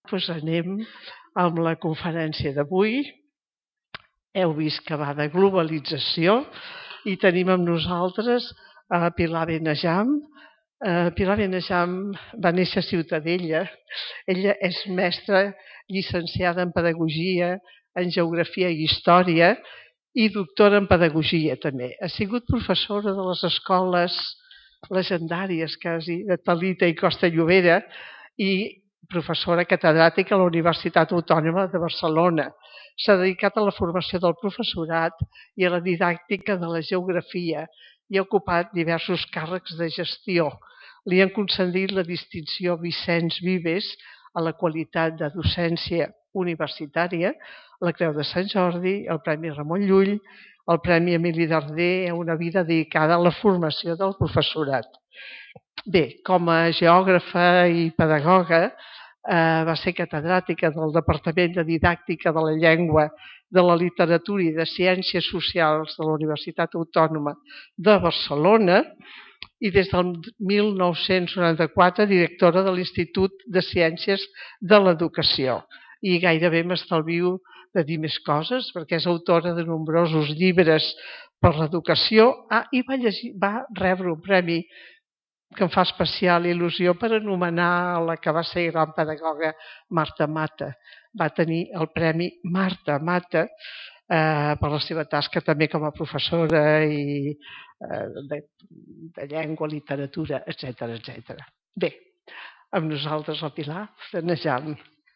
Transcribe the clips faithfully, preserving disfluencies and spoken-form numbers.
doncs anem amb la conferència d'avui. Heu vist que va de globalització i tenim amb nosaltres a Pilar Benejam. Pilar Benejam va néixer a Ciutadella. Ella és mestra, llicenciada en Pedagogia, en Geografia i Història i doctora en Pedagogia també. Ha sigut professora de les escoles legendàries quasi de Talita i Costa Llobera i professora catedràtica a la Universitat Autònoma de Barcelona. S'ha dedicat a la formació del professorat i a la didàctica de la geografia i ha ocupat diversos càrrecs de gestió. Li han concedit la distinció Vicenç Vives a la qualitat de docència universitària, la Creu de Sant Jordi, el Premi Ramon Llull, el Premi Emili Darder a una vida dedicada a la formació del professorat. Bé, com a geògrafa i pedagoga, eh, va ser catedràtica del Departament de Didàctica de la Llengua, de la Literatura i de Ciències Socials de la Universitat Autònoma de Barcelona i des del mil nou-cents noranta-quatre directora de l'Institut de Ciències de l'Educació. I gairebé m'estalvio de dir més coses, perquè és autora de nombrosos llibres per l'educació. Ah, i va, llegir, va rebre un premi que em fa especial il·lusió per anomenar la que va ser gran pedagoga, Marta Mata. Va tenir el Premi Marta Mata eh, per la seva tasca també com a professora i, eh, de, de llengua, literatura, etcètera, etcètera. Bé, amb nosaltres la Pilar Benejam.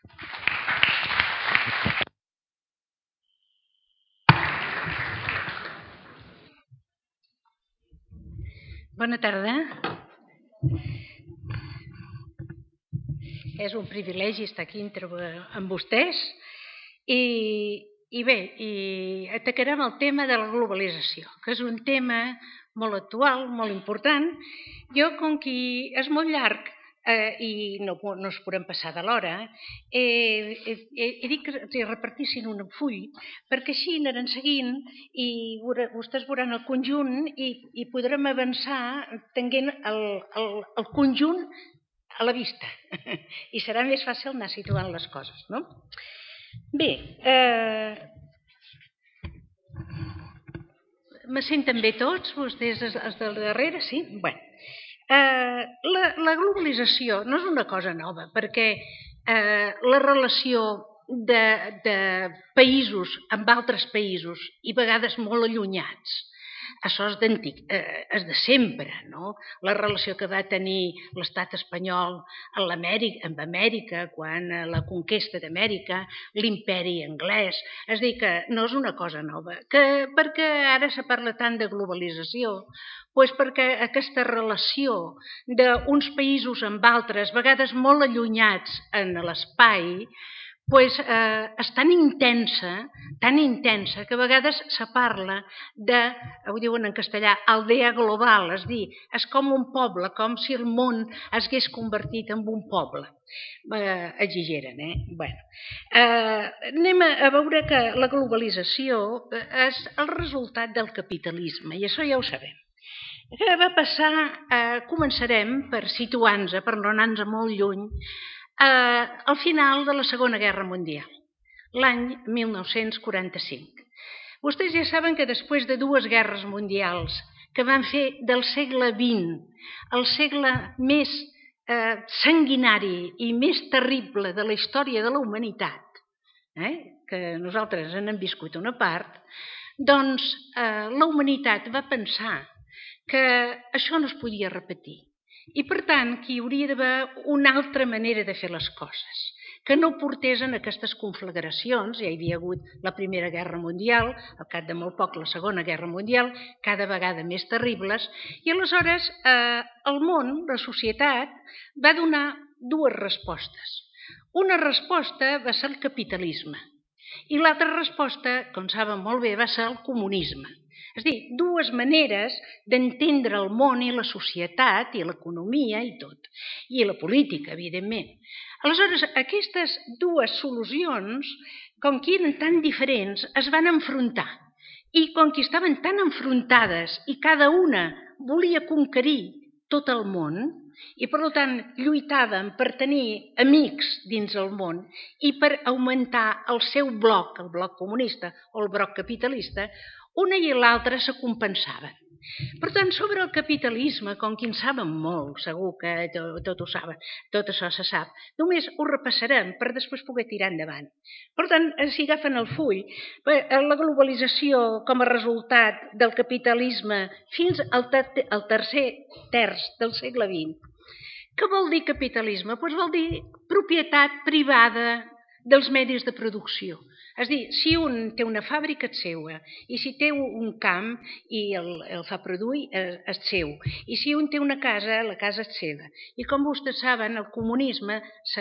Bona tarda. És un privilegi estar aquí amb vostès i, i bé, i atacarem el tema de la globalització, que és un tema molt actual, molt important. Jo, com que és molt llarg eh, i no, no es podem passar de l'hora, eh, he, he dit que repartissin un full perquè així aniran seguint i vostès veuran el conjunt i, i podrem avançar tenint el, el, el conjunt a la vista i serà més fàcil anar situant les coses, no? Bé, eh, me senten bé tots, vostès els del darrere, sí? Bé, eh, la, la globalització no és una cosa nova, perquè eh, la relació de, de països amb altres països i a vegades molt allunyats, això és d'antic, eh, és de sempre, no? La relació que va tenir l'estat espanyol amb l'Amèrica, amb Amèrica, quan la conquesta d'Amèrica, l'imperi anglès, és a dir, que no és una cosa nova. Que, perquè ara se parla tant de globalització? Doncs perquè aquesta relació d'uns països amb altres, a vegades molt allunyats en l'espai, pues, eh, és tan intensa, tan intensa, que a vegades se parla de, ho diuen en castellà, aldea global, és a dir, és com un poble, com si el món es hagués convertit en un poble. Eh, exageren, eh? Bueno, eh, anem a veure que la globalització és el resultat del capitalisme, i això ja ho sabem. Què va passar? Eh, començarem per situar-nos, per no anar-nos molt lluny, Eh, al final de la Segona Guerra Mundial, l'any mil nou-cents quaranta-cinc. Vostès ja saben que després de dues guerres mundials que van fer del segle vint el segle més eh, sanguinari i més terrible de la història de la humanitat, eh, que nosaltres en hem viscut una part, doncs eh, la humanitat va pensar que això no es podia repetir. I, per tant, que hi hauria d'haver una altra manera de fer les coses, que no portés en aquestes conflagracions. Ja hi havia hagut la Primera Guerra Mundial, al cap de molt poc la Segona Guerra Mundial, cada vegada més terribles, i aleshores eh, el món, la societat, va donar dues respostes. Una resposta va ser el capitalisme i l'altra resposta, com saben molt bé, va ser el comunisme. És a dir, dues maneres d'entendre el món i la societat i l'economia i tot, i la política, evidentment. Aleshores, aquestes dues solucions, com que eren tan diferents, es van enfrontar. I com que estaven tan enfrontades i cada una volia conquerir tot el món, i per tant lluitaven per tenir amics dins el món i per augmentar el seu bloc, el bloc comunista o el bloc capitalista, una i l'altra se compensaven. Per tant, sobre el capitalisme, com que en saben molt, segur que tot ho saben, tot això se sap, només ho repassarem per després poder tirar endavant. Per tant, si agafen el full, la globalització com a resultat del capitalisme fins al tercer terç del segle vint. Què vol dir capitalisme? Doncs vol dir propietat privada dels medis de producció. És a dir, si un té una fàbrica és seva, i si té un camp i el, el fa produir és seu, i si un té una casa, la casa és seva. I com vostès saben, el comunisme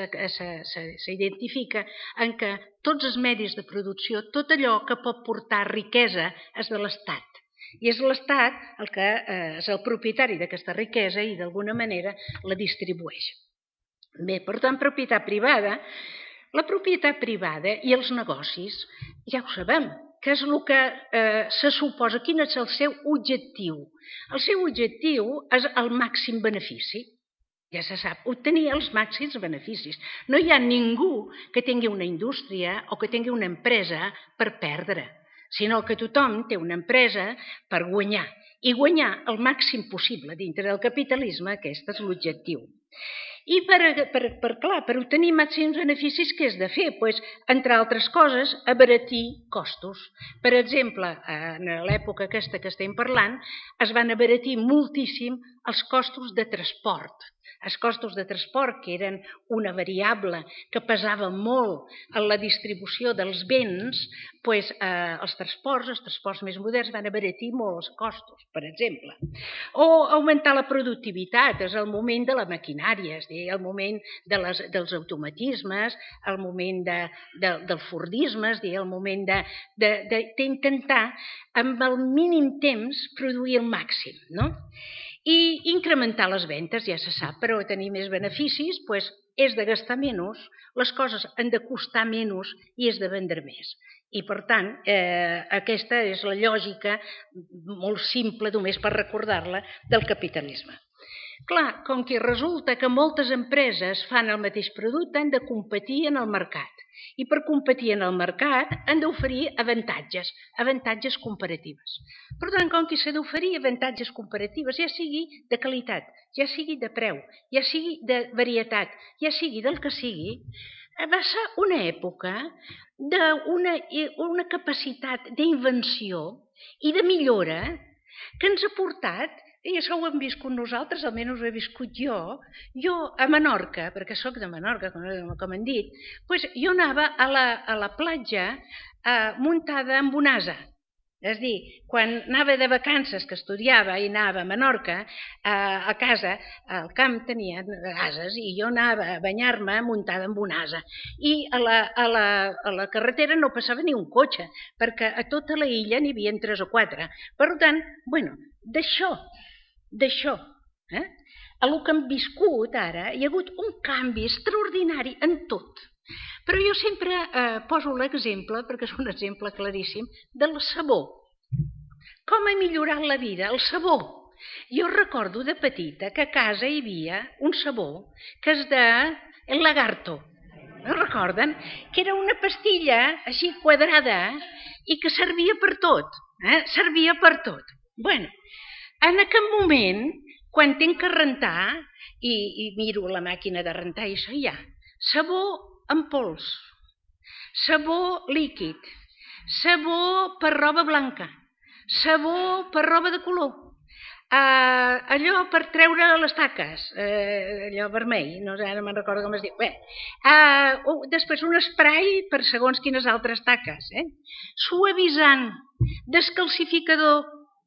s'identifica en què tots els medis de producció, tot allò que pot portar riquesa és de l'Estat. I és l'Estat el que és el propietari d'aquesta riquesa i d'alguna manera la distribueix. Bé, per tant, propietat privada. La propietat privada i els negocis, ja ho sabem, que és el que eh, se suposa, quin és el seu objectiu. El seu objectiu és el màxim benefici, ja se sap, obtenir els màxims beneficis. No hi ha ningú que tingui una indústria o que tingui una empresa per perdre, sinó que tothom té una empresa per guanyar, i guanyar el màxim possible dintre del capitalisme, aquest és l'objectiu. I per, per, per, clar, per obtenir màxims beneficis, què has de fer? Pues, entre altres coses, abaratir costos. Per exemple, en l'època aquesta que estem parlant, es van abaratir moltíssim els costos de transport. Els costos de transport, que eren una variable que pesava molt en la distribució dels béns, doncs, eh, els transports, els transports més moderns van abaratir molt els costos, per exemple. O augmentar la productivitat, és el moment de la maquinària, és a dir, el moment de les, dels automatismes, el moment de, de, del fordisme, és a dir, el moment d'intentar amb el mínim temps produir el màxim, no? I incrementar les ventes, ja se sap, però tenir més beneficis doncs, és de gastar menys, les coses han de costar menys i és de vendre més. I per tant, eh, aquesta és la lògica molt simple, només per recordar-la, del capitalisme. Clar, com que resulta que moltes empreses fan el mateix producte, han de competir en el mercat. I per competir en el mercat han d'oferir avantatges, avantatges comparatives. Per tant, com que s'ha d'oferir avantatges comparatives, ja sigui de qualitat, ja sigui de preu, ja sigui de varietat, ja sigui del que sigui, va ser una època d'una una capacitat d'invenció i de millora que ens ha portat, i això ho hem viscut nosaltres, almenys ho he viscut jo, jo a Menorca, perquè sóc de Menorca, com han dit, doncs jo anava a la, a la platja eh, muntada amb un ase. És a dir, quan anava de vacances, que estudiava i anava a Menorca, eh, a casa, al camp tenien ases i jo anava a banyar-me muntada amb un ase. I a la, a, la, a la carretera no passava ni un cotxe, perquè a tota la illa n'hi havia tres o quatre. Per tant, bueno, d'això, d'això, eh? El que hem viscut ara, hi ha hagut un canvi extraordinari en tot. Però jo sempre eh, poso l'exemple, perquè és un exemple claríssim, del sabó. Com ha millorat la vida? El sabó. Jo recordo de petita que a casa hi havia un sabó que és de El Lagarto. No recorden? Que era una pastilla així quadrada i que servia per tot. Eh? Servia per tot. Bueno, en aquest moment, quan tinc que rentar, i, i miro la màquina de rentar i això hi ha, sabó en pols, sabó líquid, sabó per roba blanca, sabó per roba de color, eh, allò per treure les taques, eh, allò vermell, no sé, no me'n recordo com es diu. Bé, eh, després un spray per segons quines altres taques, eh? Suavitzant, descalcificador.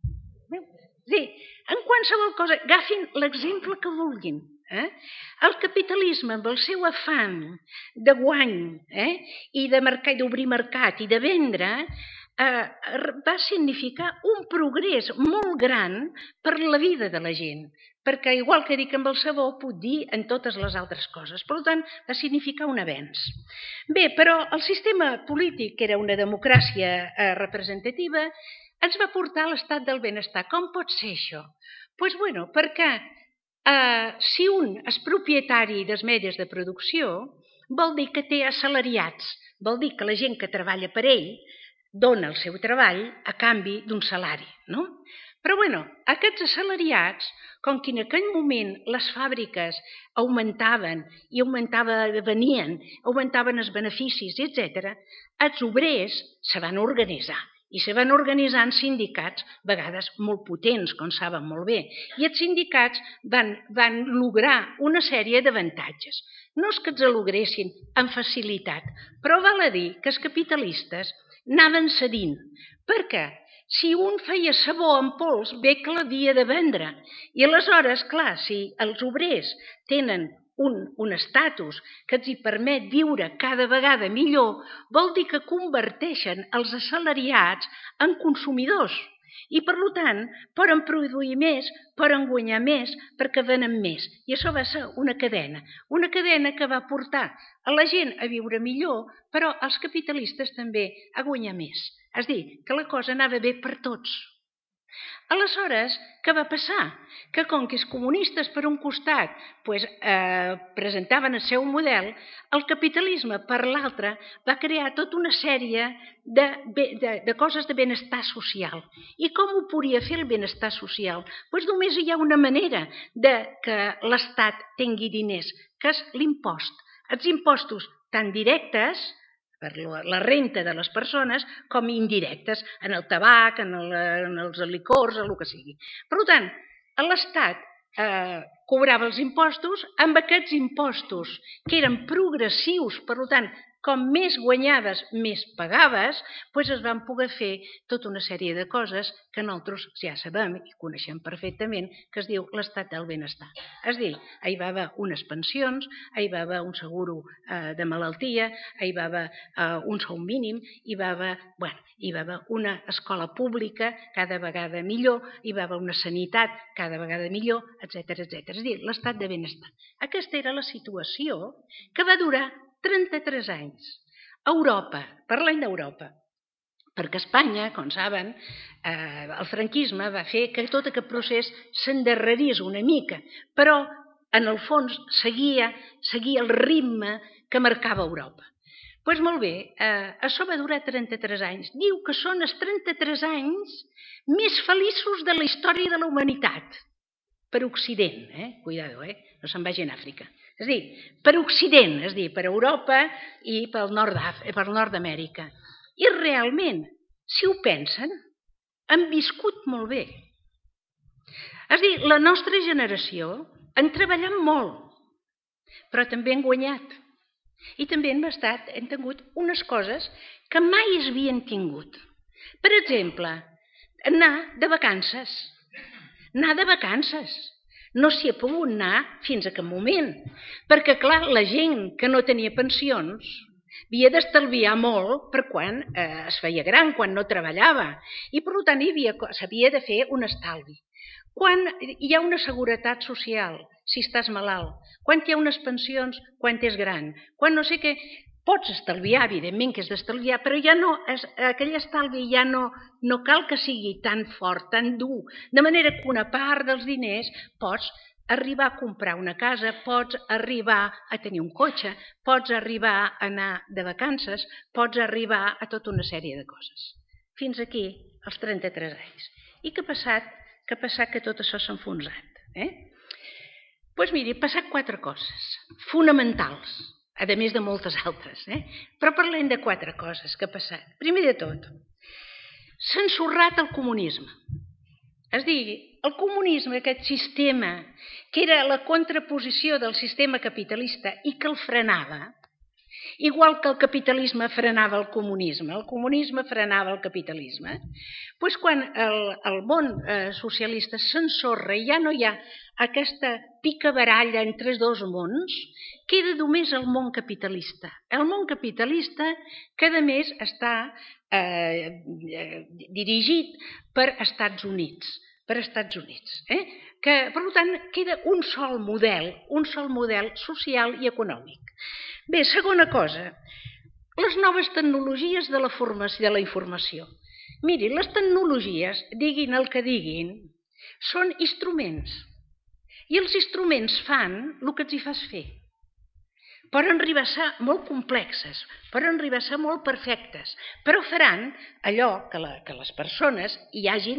Sí, en qualsevol cosa, agafin l'exemple que vulguin. Eh? El capitalisme, amb el seu afany de guany eh? i de mercat, d'obrir mercat i de vendre, eh, va significar un progrés molt gran per la vida de la gent, perquè igual que dic amb el sabó, puc dir en totes les altres coses. Per tant, va significar un avenç. Bé, però el sistema polític, que era una democràcia eh, representativa, ens va portar a l'estat del benestar. Com pot ser això? Doncs, bueno, perquè si un és propietari dels medis de producció, vol dir que té assalariats, vol dir que la gent que treballa per ell dona el seu treball a canvi d'un salari, no? Però, bueno, aquests assalariats, com que en aquell moment les fàbriques augmentaven i augmentaven, venien, augmentaven els beneficis, etcètera, els obrers se van organitzar i se van organitzar en sindicats, a vegades molt potents, com saben molt bé, i els sindicats van, van lograr una sèrie d'avantatges. No és que els logressin amb facilitat, però val a dir que els capitalistes anaven cedint, perquè si un feia sabó en pols, bé que l'havia de vendre. I aleshores, clar, si els obrers tenen un, un estatus que els hi permet viure cada vegada millor, vol dir que converteixen els assalariats en consumidors. I, per tant, poden produir més, poden guanyar més, perquè venen més. I això va ser una cadena, una cadena que va portar a la gent a viure millor, però als capitalistes també a guanyar més. És a dir, que la cosa anava bé per tots. Aleshores, què va passar? Que com que els comunistes per un costat pues, eh, presentaven el seu model, el capitalisme per l'altre va crear tota una sèrie de, de, de coses de benestar social. I com ho podria fer el benestar social? Pues només hi ha una manera de que l'Estat tingui diners, que és l'impost. Els impostos tan directes, per la renta de les persones, com indirectes, en el tabac, en, el, en els licors, en el que sigui. Per tant, l'Estat eh, cobrava els impostos, amb aquests impostos que eren progressius, per tant, com més guanyaves, més pagaves, doncs es van poder fer tota una sèrie de coses que nosaltres ja sabem i coneixem perfectament, que es diu l'estat del benestar. És a dir, hi va haver unes pensions, hi va haver un seguro eh, de malaltia, hi va haver eh, un sou mínim, hi va haver, bueno, hi va haver una escola pública cada vegada millor, hi va haver una sanitat cada vegada millor, etcètera, etcètera. És a dir, l'estat de benestar. Aquesta era la situació que va durar trenta-tres anys. Europa, parlem d'Europa, perquè Espanya, com saben, eh, el franquisme va fer que tot aquest procés s'endarrerís una mica, però en el fons seguia, seguia el ritme que marcava Europa. Doncs pues molt bé, eh, això va durar trenta-tres anys. Diu que són els trenta-tres anys més feliços de la història de la humanitat. Per Occident, eh? Cuidado, eh? No se'n vagi a Àfrica. És a dir, per Occident, és a dir, per Europa i pel nord d'Amèrica. I realment, si ho pensen, han viscut molt bé. És a dir, la nostra generació han treballat molt, però també han guanyat. I també hem, estat, hem tingut unes coses que mai es havien tingut. Per exemple, anar de vacances. Anar de vacances. No s'hi ha pogut anar fins a aquest moment, perquè, clar, la gent que no tenia pensions havia d'estalviar molt per quan eh, es feia gran, quan no treballava, i per tant s'havia de fer un estalvi. Quan hi ha una seguretat social, si estàs malalt, quan hi ha unes pensions, quan és gran, quan no sé què, pots estalviar, evidentment que has d'estalviar, però ja no, aquell estalvi ja no, no cal que sigui tan fort, tan dur, de manera que una part dels diners pots arribar a comprar una casa, pots arribar a tenir un cotxe, pots arribar a anar de vacances, pots arribar a tota una sèrie de coses. Fins aquí, els trenta-tres anys. I què ha passat? Que ha passat que tot això s'ha enfonsat. Eh? Doncs miri, ha passat quatre coses fonamentals, a més de moltes altres, eh? Però parlem de quatre coses que ha passat. Primer de tot, s'ha ensorrat el comunisme. És a dir, el comunisme, aquest sistema, que era la contraposició del sistema capitalista i que el frenava, igual que el capitalisme frenava el comunisme, el comunisme frenava el capitalisme, doncs quan el, el món eh, socialista s'ensorra i ja no hi ha aquesta picabaralla entre els dos mons, queda només el món capitalista. El món capitalista que a més està eh, dirigit per Estats Units, per Estats Units, eh? Que per tant queda un sol model, un sol model social i econòmic. Bé, segona cosa, les noves tecnologies de la, formació, de la informació. Miri, les tecnologies, diguin el que diguin, són instruments. I els instruments fan el que els hi fas fer. Poden arribar a ser molt complexes, poden arribar a ser molt perfectes, però faran allò que, la, que les persones hi hagin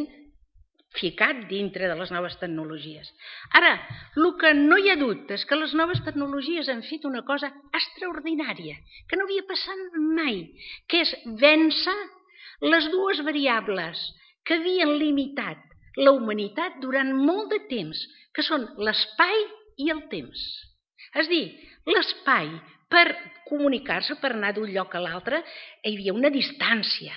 ficat dintre de les noves tecnologies. Ara, el que no hi ha dubte és que les noves tecnologies han fet una cosa extraordinària, que no havia passat mai, que és vèncer les dues variables que havien limitat la humanitat durant molt de temps, que són l'espai i el temps. És a dir, l'espai, per comunicar-se, per anar d'un lloc a l'altre, hi havia una distància.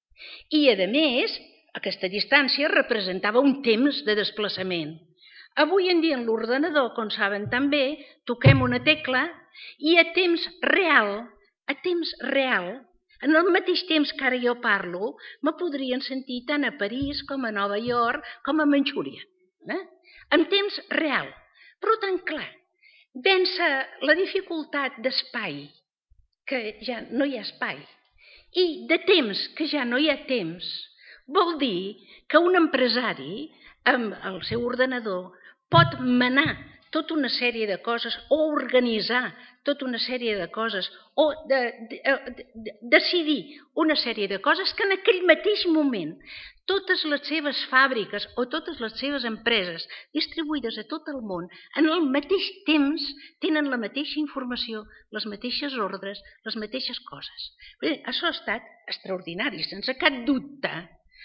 I, a més, aquesta distància representava un temps de desplaçament. Avui en dia, en l'ordenador, com saben també, toquem una tecla i a temps real, a temps real, en el mateix temps que ara jo parlo, me podrien sentir tant a París com a Nova York com a Manxúria. Eh? En temps real. Per tant, clar, vèncer la dificultat d'espai, que ja no hi ha espai, i de temps, que ja no hi ha temps, vol dir que un empresari amb el seu ordenador pot manar tota una sèrie de coses o organitzar tota una sèrie de coses o de, de, de, de, decidir una sèrie de coses que en aquell mateix moment totes les seves fàbriques o totes les seves empreses distribuïdes a tot el món en el mateix temps tenen la mateixa informació, les mateixes ordres, les mateixes coses. Bé, això ha estat extraordinari, sense cap dubte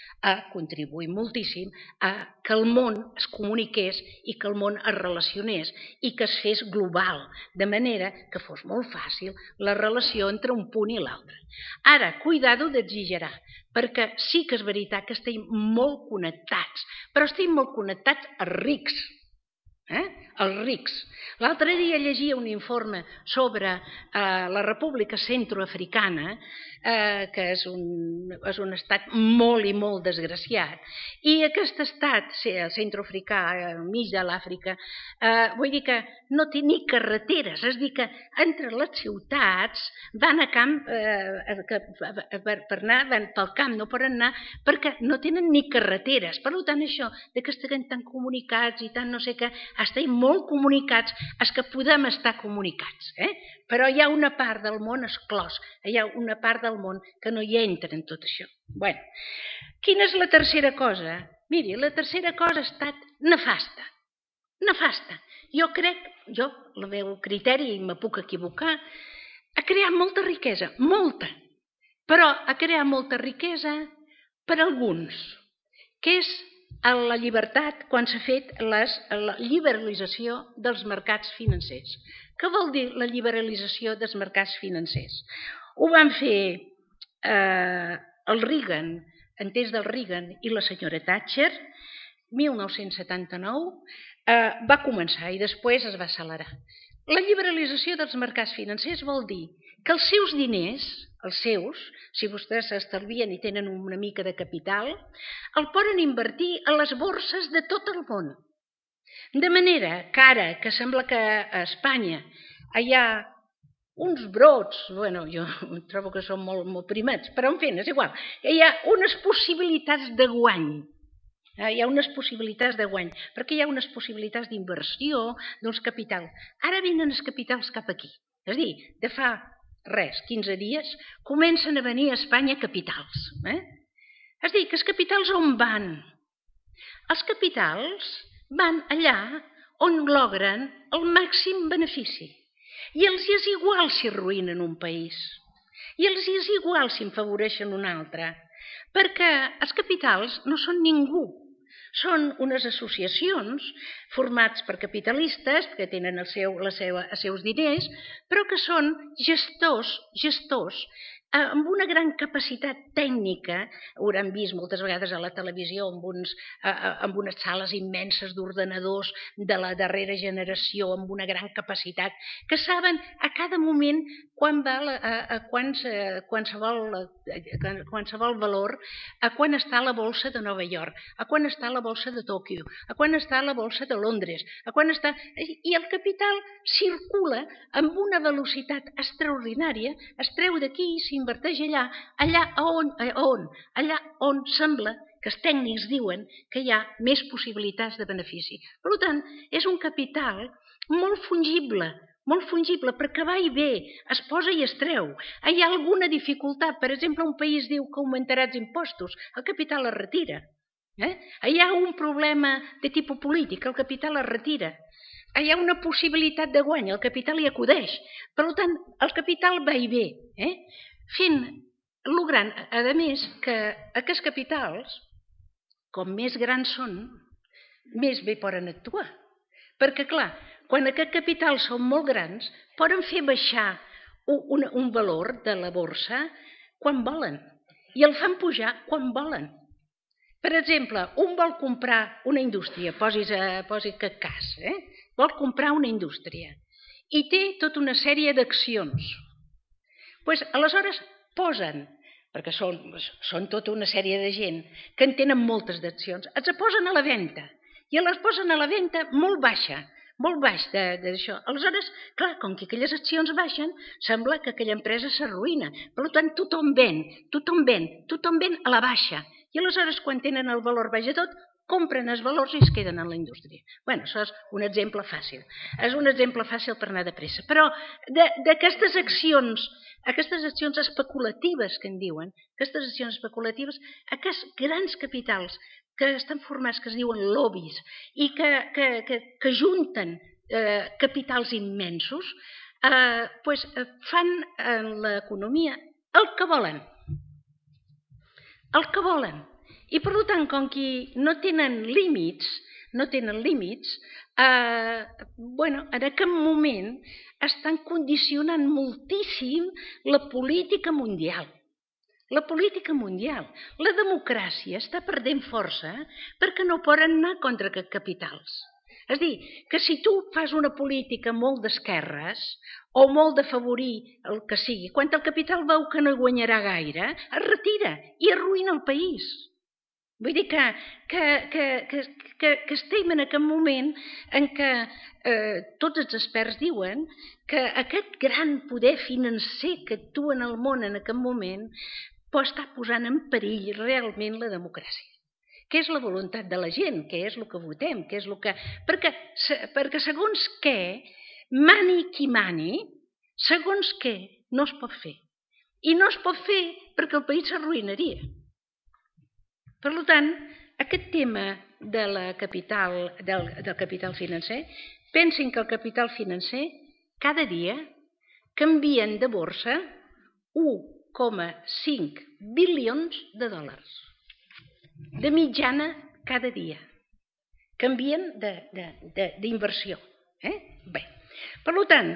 ha contribuït moltíssim a que el món es comuniqués i que el món es relacionés i que es fes global, de manera que fos molt fàcil la relació entre un punt i l'altre. Ara, cuidado d'exagerar, perquè sí que és veritat que estem molt connectats, però estem molt connectats als rics, eh? els rics. L'altre dia llegia un informe sobre eh, la República Centroafricana, eh, que és un, és un estat molt i molt desgraciat, i aquest estat, el centroafricà, al mig de l'Àfrica, eh, vull dir que no té ni carreteres, és a dir que entre les ciutats van a camp, eh, que, per, per anar, van pel camp, no poden anar, perquè no tenen ni carreteres. Per tant, això de que estiguem tan comunicats i tant no sé què, estem molt comunicats, és que podem estar comunicats, eh? Però hi ha una part del món exclòs, hi ha una part del món que no hi entra en tot això. Bueno, quina és la tercera cosa? Miri, la tercera cosa ha estat nefasta, nefasta. Jo crec, jo, el meu criteri, i me puc equivocar, ha creat molta riquesa, molta, però ha creat molta riquesa per alguns, que és la llibertat quan s'ha fet les, la liberalització dels mercats financers. Què vol dir la liberalització dels mercats financers? Ho van fer eh, el Reagan, en temps del Reagan i la senyora Thatcher, mil nou-cents setanta-nou, eh, va començar i després es va accelerar. La liberalització dels mercats financers vol dir que els seus diners, els seus, si vostès s'estalvien i tenen una mica de capital, el poden invertir a les borses de tot el món. De manera que ara, que sembla que a Espanya hi ha uns brots, bueno, jo trobo que són molt, molt primats, però en fi, és igual, hi ha unes possibilitats de guany. Hi ha unes possibilitats de guany, perquè hi ha unes possibilitats d'inversió, d'uns capitals. Ara venen els capitals cap aquí. És a dir, de fa res, quinze dies, comencen a venir a Espanya capitals. Eh? És a dir, que els capitals on van? Els capitals van allà on logren el màxim benefici. I els és igual si arruïnen un país. I els és igual si en favoreixen un altre. Perquè els capitals no són ningú. Són unes associacions formats per capitalistes que tenen el seu, la seva, els seus diners, però que són gestors, gestors amb una gran capacitat tècnica, ho hauran vist moltes vegades a la televisió amb, uns, amb unes sales immenses d'ordenadors de la darrera generació, amb una gran capacitat, que saben a cada moment quan val, a, a quants, a qualsevol, a qualsevol valor, a quan està la borsa de Nova York, a quan està la borsa de Tòquio, a quan està la borsa de Londres, a quan està... I el capital circula amb una velocitat extraordinària, es treu d'aquí i s'inverteix allà, allà on, on, allà on sembla que els tècnics diuen que hi ha més possibilitats de benefici. Per tant, és un capital molt fungible, molt fungible, perquè va i ve, es posa i es treu. Hi ha alguna dificultat, per exemple, un país diu que augmentarà els impostos, el capital es retira. Eh? Hi ha un problema de tipus polític, el capital es retira. Hi ha una possibilitat de guany, el capital hi acudeix. Per tant, el capital va i ve, eh? fent, logrant, a més, que aquests capitals, com més grans són, més bé poden actuar. Perquè, clar, quan aquests capitals són molt grans, poden fer baixar un, un valor de la borsa quan volen i el fan pujar quan volen. Per exemple, un vol comprar una indústria, posis, posis aquest cas, eh? vol comprar una indústria i té tota una sèrie d'accions. Pues, aleshores posen, perquè són, són tota una sèrie de gent que en tenen moltes d'accions, els posen a la venda i les posen a la venda molt baixa, molt baix d'això. Aleshores, clar, com que aquelles accions baixen, sembla que aquella empresa s'arruïna. Per tant, tothom ven, tothom ven, tothom ven a la baixa. I aleshores, quan tenen el valor baix de tot, compren els valors i es queden en la indústria. Bé, això és un exemple fàcil. És un exemple fàcil per anar de pressa. Però d'aquestes accions, aquestes accions especulatives que en diuen, aquestes accions especulatives, aquests grans capitals que estan formats, que es diuen lobbies, i que, que, que, que junten eh, capitals immensos, eh, pues, fan en l'economia el que volen. El que volen. I per tant, com que no tenen límits, no tenen límits, eh, bueno, en aquest moment estan condicionant moltíssim la política mundial. La política mundial. La democràcia està perdent força perquè no poden anar contra aquests capitals. És a dir, que si tu fas una política molt d'esquerres o molt d'afavorir el que sigui, quan el capital veu que no guanyarà gaire, es retira i arruïna el país. Vull dir que, que, que, que, que, que estem en aquest moment en què eh, tots els experts diuen que aquest gran poder financer que actua en el món en aquest moment pot estar posant en perill realment la democràcia. Què és la voluntat de la gent? Què és el que votem? Què és el que... Perquè, perquè segons què, mani qui mani, segons què no es pot fer. I no es pot fer perquè el país s'arruïnaria. Per tant, aquest tema de la capital, del, del capital financer, pensin que el capital financer cada dia canvien de borsa u coma cinc bilions de dòlars. De mitjana cada dia. Canvien d'inversió. Eh? Bé, per tant,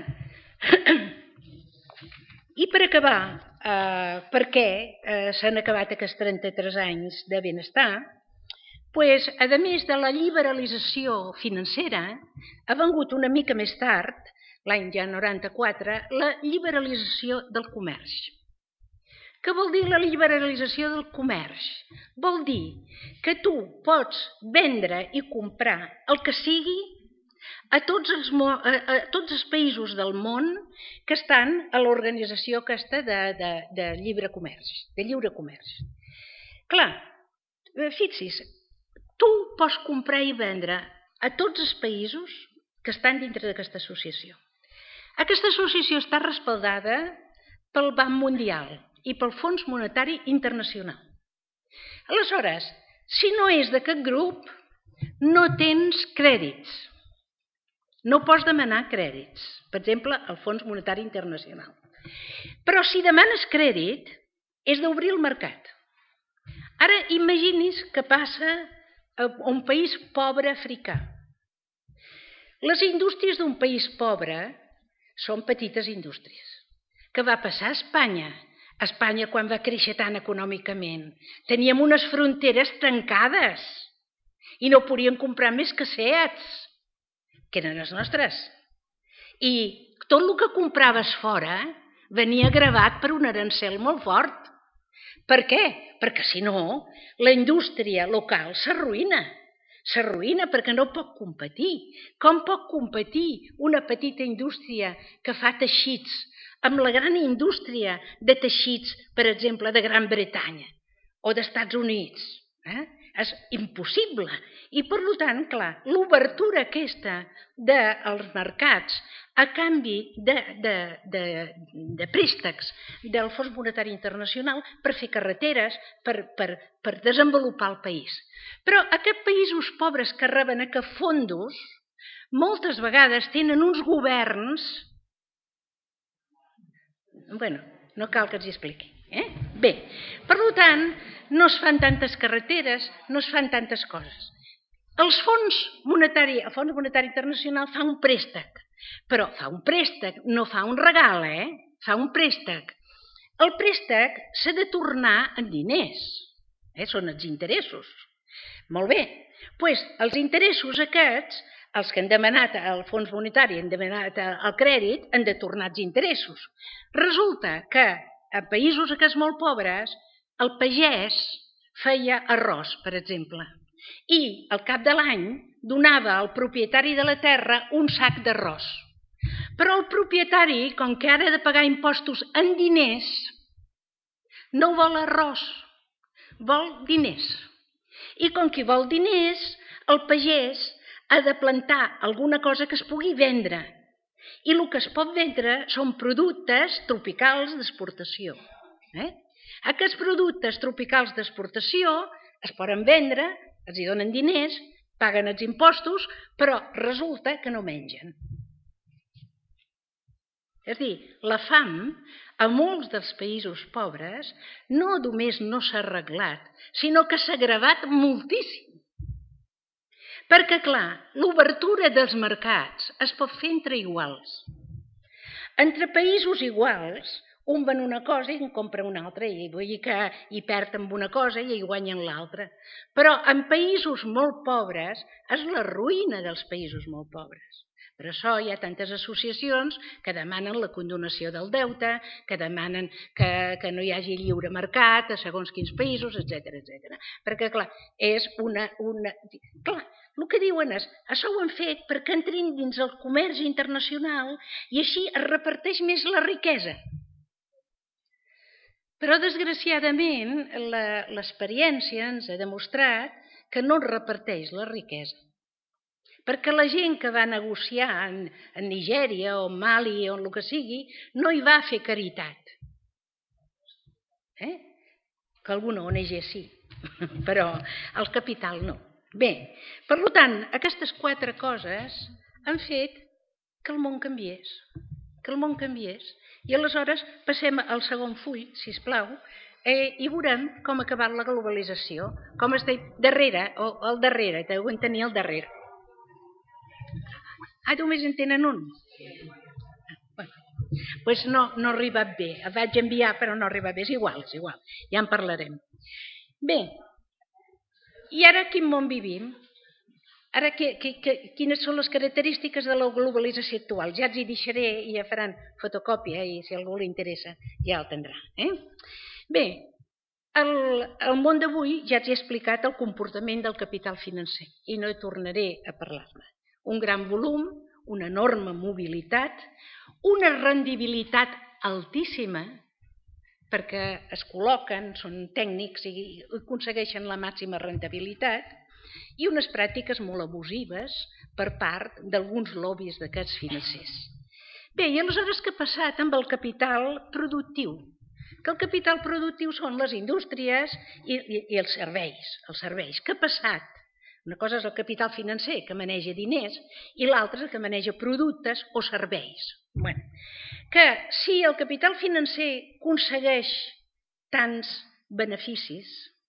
i per acabar, eh, per què eh, s'han acabat aquests trenta-tres anys de benestar, pues, a més de la liberalització financera, ha vengut una mica més tard, l'any ja noranta-quatre, la liberalització del comerç. Què vol dir la liberalització del comerç? Vol dir que tu pots vendre i comprar el que sigui a tots els, a, a tots els països del món que estan a l'organització aquesta de, de, de lliure comerç, de lliure comerç. Clar, fixi's, tu pots comprar i vendre a tots els països que estan dintre d'aquesta associació. Aquesta associació està respaldada pel Banc Mundial i pel Fons Monetari Internacional. Aleshores, si no és d'aquest grup, no tens crèdits. No pots demanar crèdits. Per exemple, el Fons Monetari Internacional. Però si demanes crèdit, és d'obrir el mercat. Ara imagini's que passa a un país pobre africà. Les indústries d'un país pobre són petites indústries. Què va passar a Espanya? A Espanya, quan va créixer tant econòmicament, teníem unes fronteres tancades i no podíem comprar més que Seats, que eren les nostres. I tot el que compraves fora venia gravat per un arancel molt fort. Per què? Perquè si no, la indústria local s'arruïna. S'arruïna perquè no pot competir. Com pot competir una petita indústria que fa teixits amb la gran indústria de teixits, per exemple, de Gran Bretanya o d'Estats Units? És impossible. I, per tant, clar, l'obertura aquesta dels mercats a canvi de préstecs del Fons Monetari Internacional per fer carreteres, per desenvolupar el país. Però aquests països pobres que reben aquests fondos moltes vegades tenen uns governs... Bé, no cal que els hi expliqui. Bé, per tant, no es fan tantes carreteres, no es fan tantes coses. El Fons Monetari, el Fons Monetari Internacional fa un préstec, però fa un préstec, no fa un regal, eh? Fa un préstec. El préstec s'ha de tornar en diners, són els interessos. Molt bé, doncs els interessos aquests, els que han demanat al Fons Monetari, han demanat el crèdit, han de tornar els interessos. Resulta que a països aquests molt pobres, el pagès feia arròs, per exemple, i al cap de l'any donava al propietari de la terra un sac d'arròs. Però el propietari, com que ara ha de pagar impostos en diners, no vol arròs, vol diners. I com que vol diners, el pagès ha de plantar alguna cosa que es pugui vendre. I el que es pot vendre són productes tropicals d'exportació. Aquests productes tropicals d'exportació es poden vendre, els hi donen diners, paguen els impostos, però resulta que no mengen. És a dir, la fam a molts dels països pobres no només no s'ha arreglat, sinó que s'ha agravat moltíssim. Perquè, clar, l'obertura dels mercats es pot fer entre iguals. Entre països iguals, un ven una cosa i en compra una altra, i vull dir que hi perd amb una cosa i hi guanya en l'altra. Però en països molt pobres és la ruïna dels països molt pobres. Per això hi ha tantes associacions que demanen la condonació del deute, que demanen que no hi hagi lliure mercat a segons quins països, etcètera. Perquè, clar, és una... Clar, el que diuen és, això ho han fet perquè entrin dins el comerç internacional i així es reparteix més la riquesa. Però, desgraciadament, l'experiència ens ha demostrat que no es reparteix la riquesa. Perquè la gent que va negociar en Nigèria o Mali o el que sigui, no hi va fer caritat. Que alguna O N G sí, però el capital no. Bé, per tant, aquestes quatre coses han fet que el món canviés, que el món canviés. I aleshores passem al segon full, sisplau, i veurem com ha acabat la globalització. Com es diu, darrere, o al darrere, deuen tenir al darrere. Ah, només en tenen un? Doncs no, no ha arribat bé. El vaig enviar, però no ha arribat bé. És igual, és igual. Ja en parlarem. Bé, i ara quin món vivim? Ara, quines són les característiques de la globalització actual? Ja els hi deixaré i ja faran fotocòpia i si a algú li interessa ja el tindrà. Bé, el món d'avui ja els he explicat el comportament del capital financer i no hi tornaré a parlar-ne. Un gran volum, una enorme mobilitat, una rendibilitat altíssima, perquè es col·loquen, són tècnics i aconsegueixen la màxima rendibilitat, i unes pràctiques molt abusives per part d'alguns lobbies d'aquests financers. Bé, i aleshores què ha passat amb el capital productiu? Que el capital productiu són les indústries i els serveis. Els serveis. Què ha passat? Una cosa és el capital financer, que maneja diners, i l'altra és el que maneja productes o serveis. Bé, que si el capital financer aconsegueix tants beneficis,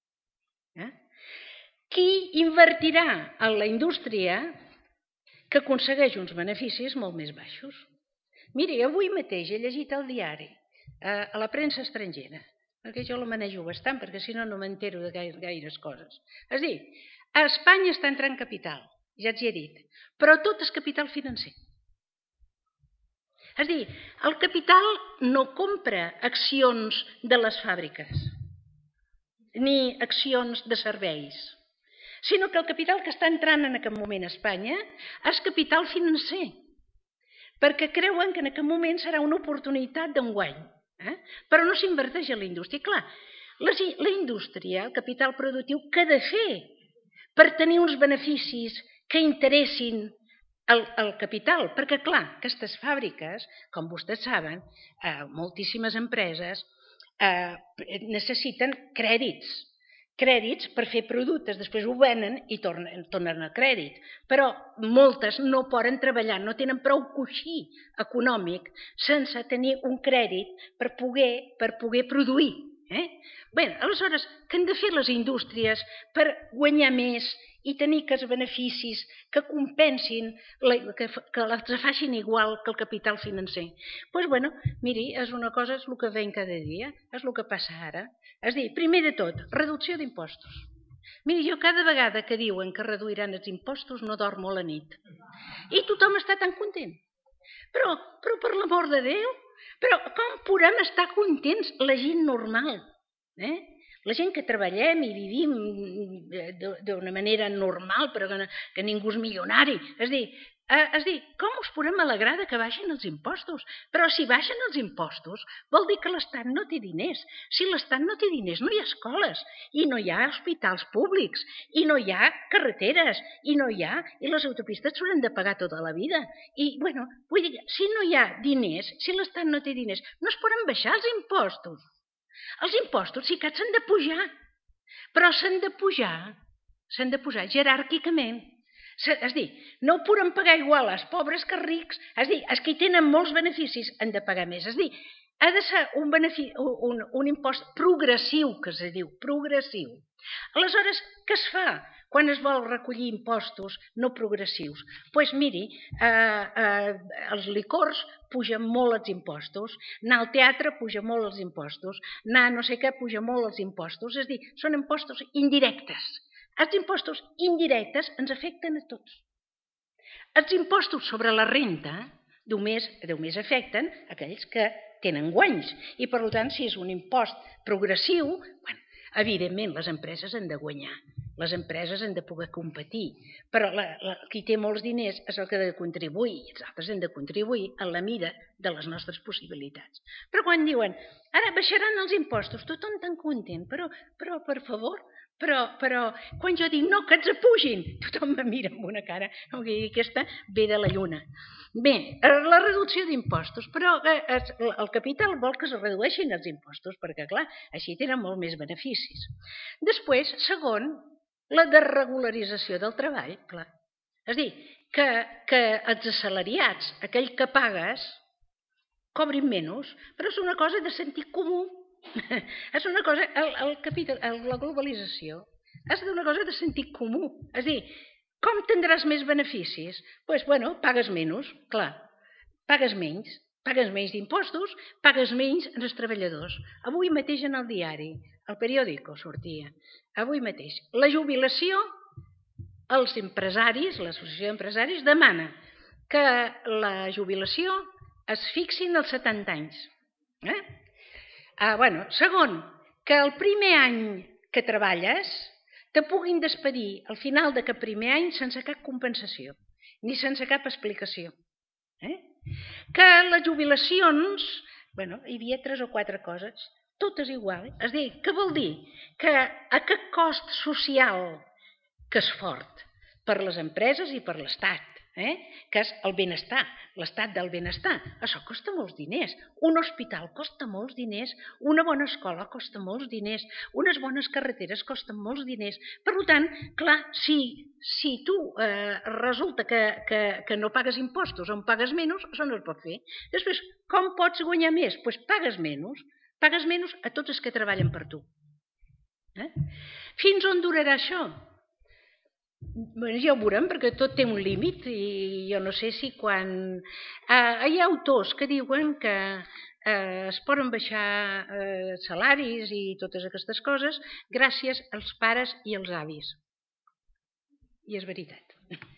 qui invertirà en la indústria que aconsegueix uns beneficis molt més baixos? Miri, avui mateix he llegit el diari, a la premsa estrangera, perquè jo la manejo bastant, perquè si no no m'entero de gaires coses. És a dir, a Espanya està entrant capital, ja els hi he dit, però tot és capital financer. És a dir, el capital no compra accions de les fàbriques, ni accions de serveis, sinó que el capital que està entrant en aquest moment a Espanya és capital financer, perquè creuen que en aquest moment serà una oportunitat d'enguany, però no s'inverteix a la indústria. Clar, La indústria, el capital productiu, què ha de fer per tenir uns beneficis que interessin el capital? Perquè, clar, aquestes fàbriques, com vostès saben, moltíssimes empreses necessiten crèdits, crèdits per fer productes, després ho venen i tornen a crèdit, però moltes no poden treballar, no tenen prou coixí econòmic sense tenir un crèdit per poder produir. Bé, aleshores, què han de fer les indústries per guanyar més i tenir aquests beneficis que compensin, que els facin igual que el capital financer? Doncs, bueno, miri, és una cosa, és el que veiem cada dia, és el que passa ara. És a dir, primer de tot, reducció d'impostos. Miri, jo cada vegada que diuen que reduiran els impostos no dormo a la nit. I tothom està tan content. Però, per l'amor de Déu, però com podem estar contents la gent normal? La gent que treballem i vivim d'una manera normal, però que ningú és milionari. És a dir, com us podem alegrar que baixin els impostos? Però si baixen els impostos vol dir que l'Estat no té diners. Si l'Estat no té diners no hi ha escoles, i no hi ha hospitals públics, i no hi ha carreteres, i no hi ha... I les autopistes s'hauran de pagar tota la vida. I, bueno, vull dir, si no hi ha diners, si l'Estat no té diners, no es poden baixar els impostos. Els impostos, sí que s'han de pujar, però s'han de pujar, s'han de pujar jeràrquicament. És a dir, no podem pagar igual als pobres que als rics. És a dir, els que tenen molts beneficis han de pagar més. És a dir, ha de ser un impost progressiu, que es diu, progressiu. Aleshores, què es fa quan es vol recollir impostos no progressius? Doncs miri, els licors pugen molt els impostos, anar al teatre puja molt els impostos, anar a no sé què puja molt els impostos, és a dir, són impostos indirectes. Els impostos indirectes ens afecten a tots. Els impostos sobre la renta només afecten aquells que tenen guanys i, per tant, si és un impost progressiu, evidentment les empreses han de guanyar, les empreses han de poder competir, però qui té molts diners és el que ha de contribuir i els altres han de contribuir en la mida de les nostres possibilitats. Però quan diuen, ara baixaran els impostos, tothom tan content, però, per favor, però quan jo dic no, que ens apugin, tothom me mira amb una cara, aquesta ve de la lluna. Bé, la reducció d'impostos, però el capital vol que es redueixin els impostos, perquè clar, així tenen molt més beneficis. Després, segon, la desregularització del treball, clar. És a dir, que els assalariats, aquell que pagues, cobrin menys, però és una cosa de sentit comú. És una cosa, la globalització és una cosa de sentit comú. És a dir, com tindràs més beneficis? Doncs, bueno, pagues menys, clar, pagues menys, pagues menys d'impostos, pagues menys als treballadors. Avui mateix en el diari, el periòdico sortia, avui mateix, la jubilació, els empresaris, l'associació d'empresaris demana que la jubilació es fixi als setanta anys. Eh? Ah, bueno, segon, que el primer any que treballes te puguin despedir al final d'aquest primer any sense cap compensació, ni sense cap explicació. Eh? Que les jubilacions, bueno, hi havia tres o quatre coses, totes igual. És a dir, què vol dir? Que aquest cost social que és fort per les empreses i per l'Estat, Eh? que és el benestar, l'estat del benestar. Això costa molts diners. Un hospital costa molts diners, una bona escola costa molts diners, unes bones carreteres costen molts diners. Per tant, clar, si, si tu eh, resulta que, que, que no pagues impostos o en pagues menys, això no es pot fer. Després, com pots guanyar més? Doncs pues pagues menys, pagues menys a tots els que treballen per tu. Eh? Fins on durarà això? Bé, ja ho veurem, perquè tot té un límit i jo no sé si quan... Eh, hi ha autors que diuen que eh, es poden baixar eh, salaris i totes aquestes coses gràcies als pares i als avis. I és veritat.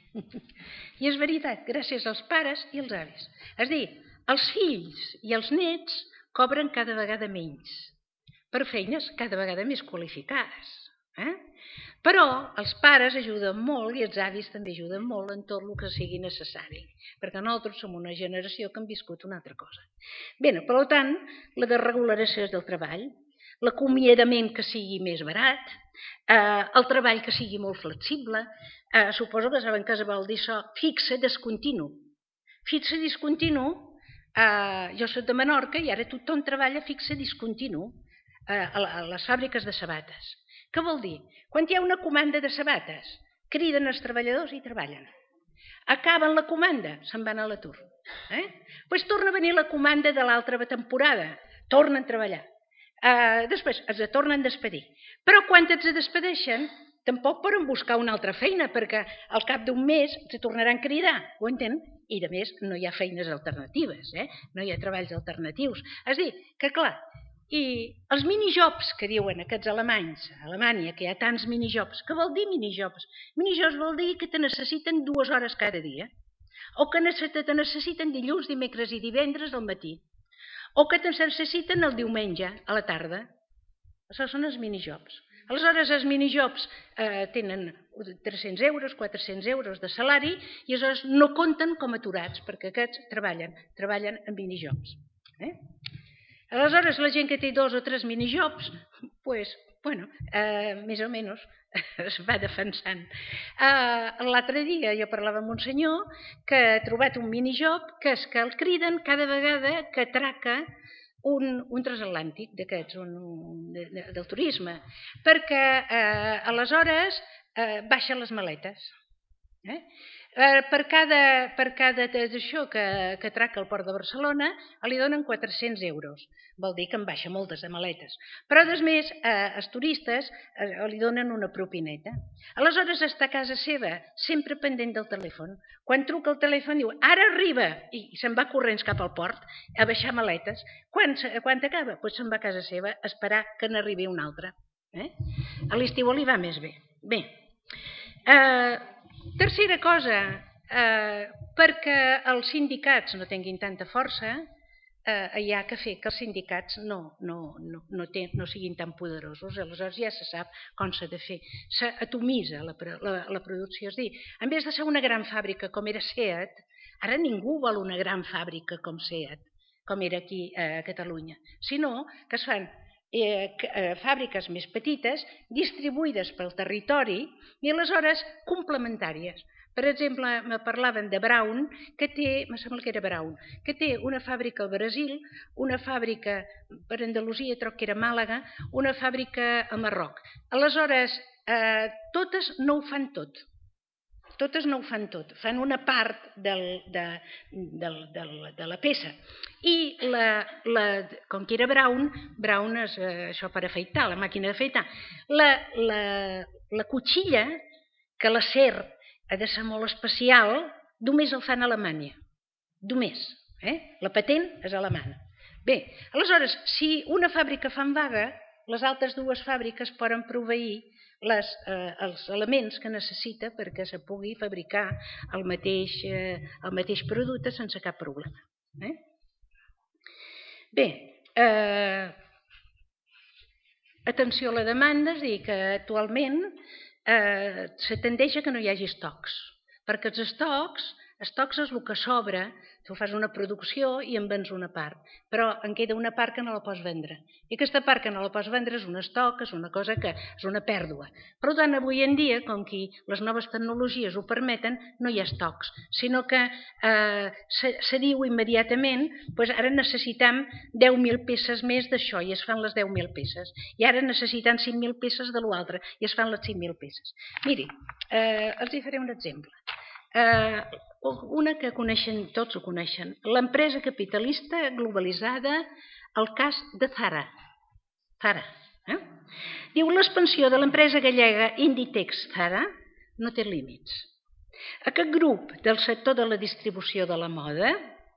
I és veritat, gràcies als pares i als avis. És a dir, els fills i els nets cobren cada vegada menys per feines cada vegada més qualificades. Eh? Però els pares ajuden molt i els avis també ajuden molt en tot el que sigui necessari, perquè nosaltres som una generació que hem viscut una altra cosa. Bé, per tant, la desregularització del treball, l'acomiadament que sigui més barat, el treball que sigui molt flexible. Suposo que saben què vol dir això, fixe discontinu. Fixe discontinu, jo soc de Menorca i ara tothom treballa fixe discontinu a les fàbriques de sabates. Què vol dir? Quan hi ha una comanda de sabates, criden els treballadors i treballen. Acaben la comanda, se'n van a l'atur. Després torna a venir la comanda de l'altra temporada, tornen a treballar. Després es tornen a despedir. Però quan els despedeixen, tampoc poden buscar una altra feina, perquè al cap d'un mes se tornaran a cridar, ho entén? I a més no hi ha feines alternatives, no hi ha treballs alternatius. És a dir, que clar, i els minijobs que diuen aquests alemanys, a Alemanya, que hi ha tants minijobs, què vol dir minijobs? Minijobs vol dir que te necessiten dues hores cada dia, o que te necessiten dilluns, dimecres i divendres al matí, o que te necessiten el diumenge a la tarda. Això són els minijobs. Aleshores, els minijobs tenen tres-cents euros, quatre-cents euros de salari i aleshores no compten com aturats, perquè aquests treballen, treballen en minijobs. Aleshores, la gent que té dos o tres minijobs, doncs, bueno, més o menys es va defensant. L'altre dia jo parlava amb un senyor que ha trobat un minijob que és que el criden cada vegada que atraca un transatlàntic d'aquests, del turisme, perquè aleshores baixa les maletes. Per cada d'això que atraca al port de Barcelona li donen quatre-cents euros. Vol dir que en baixa moltes de maletes. Però, a més, els turistes li donen una propineta. Aleshores està a casa seva, sempre pendent del telèfon. Quan truca el telèfon diu, ara arriba, i se'n va corrents cap al port a baixar maletes. Quan acaba? Doncs se'n va a casa seva a esperar que n'arribi un altre. A l'estiu li va més bé. Bé, tercera cosa, perquè els sindicats no tinguin tanta força, hi ha que fer que els sindicats no siguin tan poderosos, aleshores ja se sap com s'ha de fer. S'atomitza la producció, és a dir, en vez de ser una gran fàbrica com era SEAT, ara ningú vol una gran fàbrica com SEAT, com era aquí a Catalunya, sinó que es fan fàbriques més petites, distribuïdes pel territori i aleshores complementàries. Per exemple, me parlaven de Braun, que té, me sembla que era Braun, que té una fàbrica al Brasil, una fàbrica per Andalusia, troc que era Màlaga, una fàbrica a Marroc. Aleshores, totes no ho fan tot. Totes no ho fan tot, fan una part de la peça. I com que era Braun, Braun és això per afeitar, la màquina d'afeitar. La cotxilla, que l'acer ha de ser molt especial, només el fan a Alemanya. Només. La patent és alemana. Bé, aleshores, si una fàbrica fa en vaga, les altres dues fàbriques poden proveir els elements que necessita perquè se pugui fabricar el mateix producte sense cap problema. Bé, atenció a la demanda, és a dir, que actualment se tendeix a que no hi hagi estocs, perquè els estocs, estocs és el que sobra, tu fas una producció i en vens una part, però en queda una part que no la pots vendre. I aquesta part que no la pots vendre és un estoc, és una cosa que és una pèrdua. Per tant, avui en dia, com que les noves tecnologies ho permeten, no hi ha estocs, sinó que se diu immediatament, doncs ara necessitem deu mil peces més d'això i es fan les deu mil peces. I ara necessitem cinc mil peces de l'altre i es fan les cinc mil peces. Miri, els hi faré un exemple. Una que coneixen, tots ho coneixen, l'empresa capitalista globalitzada, el cas de Zara. Zara. Diu, l'expansió de l'empresa gallega Inditex Zara no té límits. Aquest grup del sector de la distribució de la moda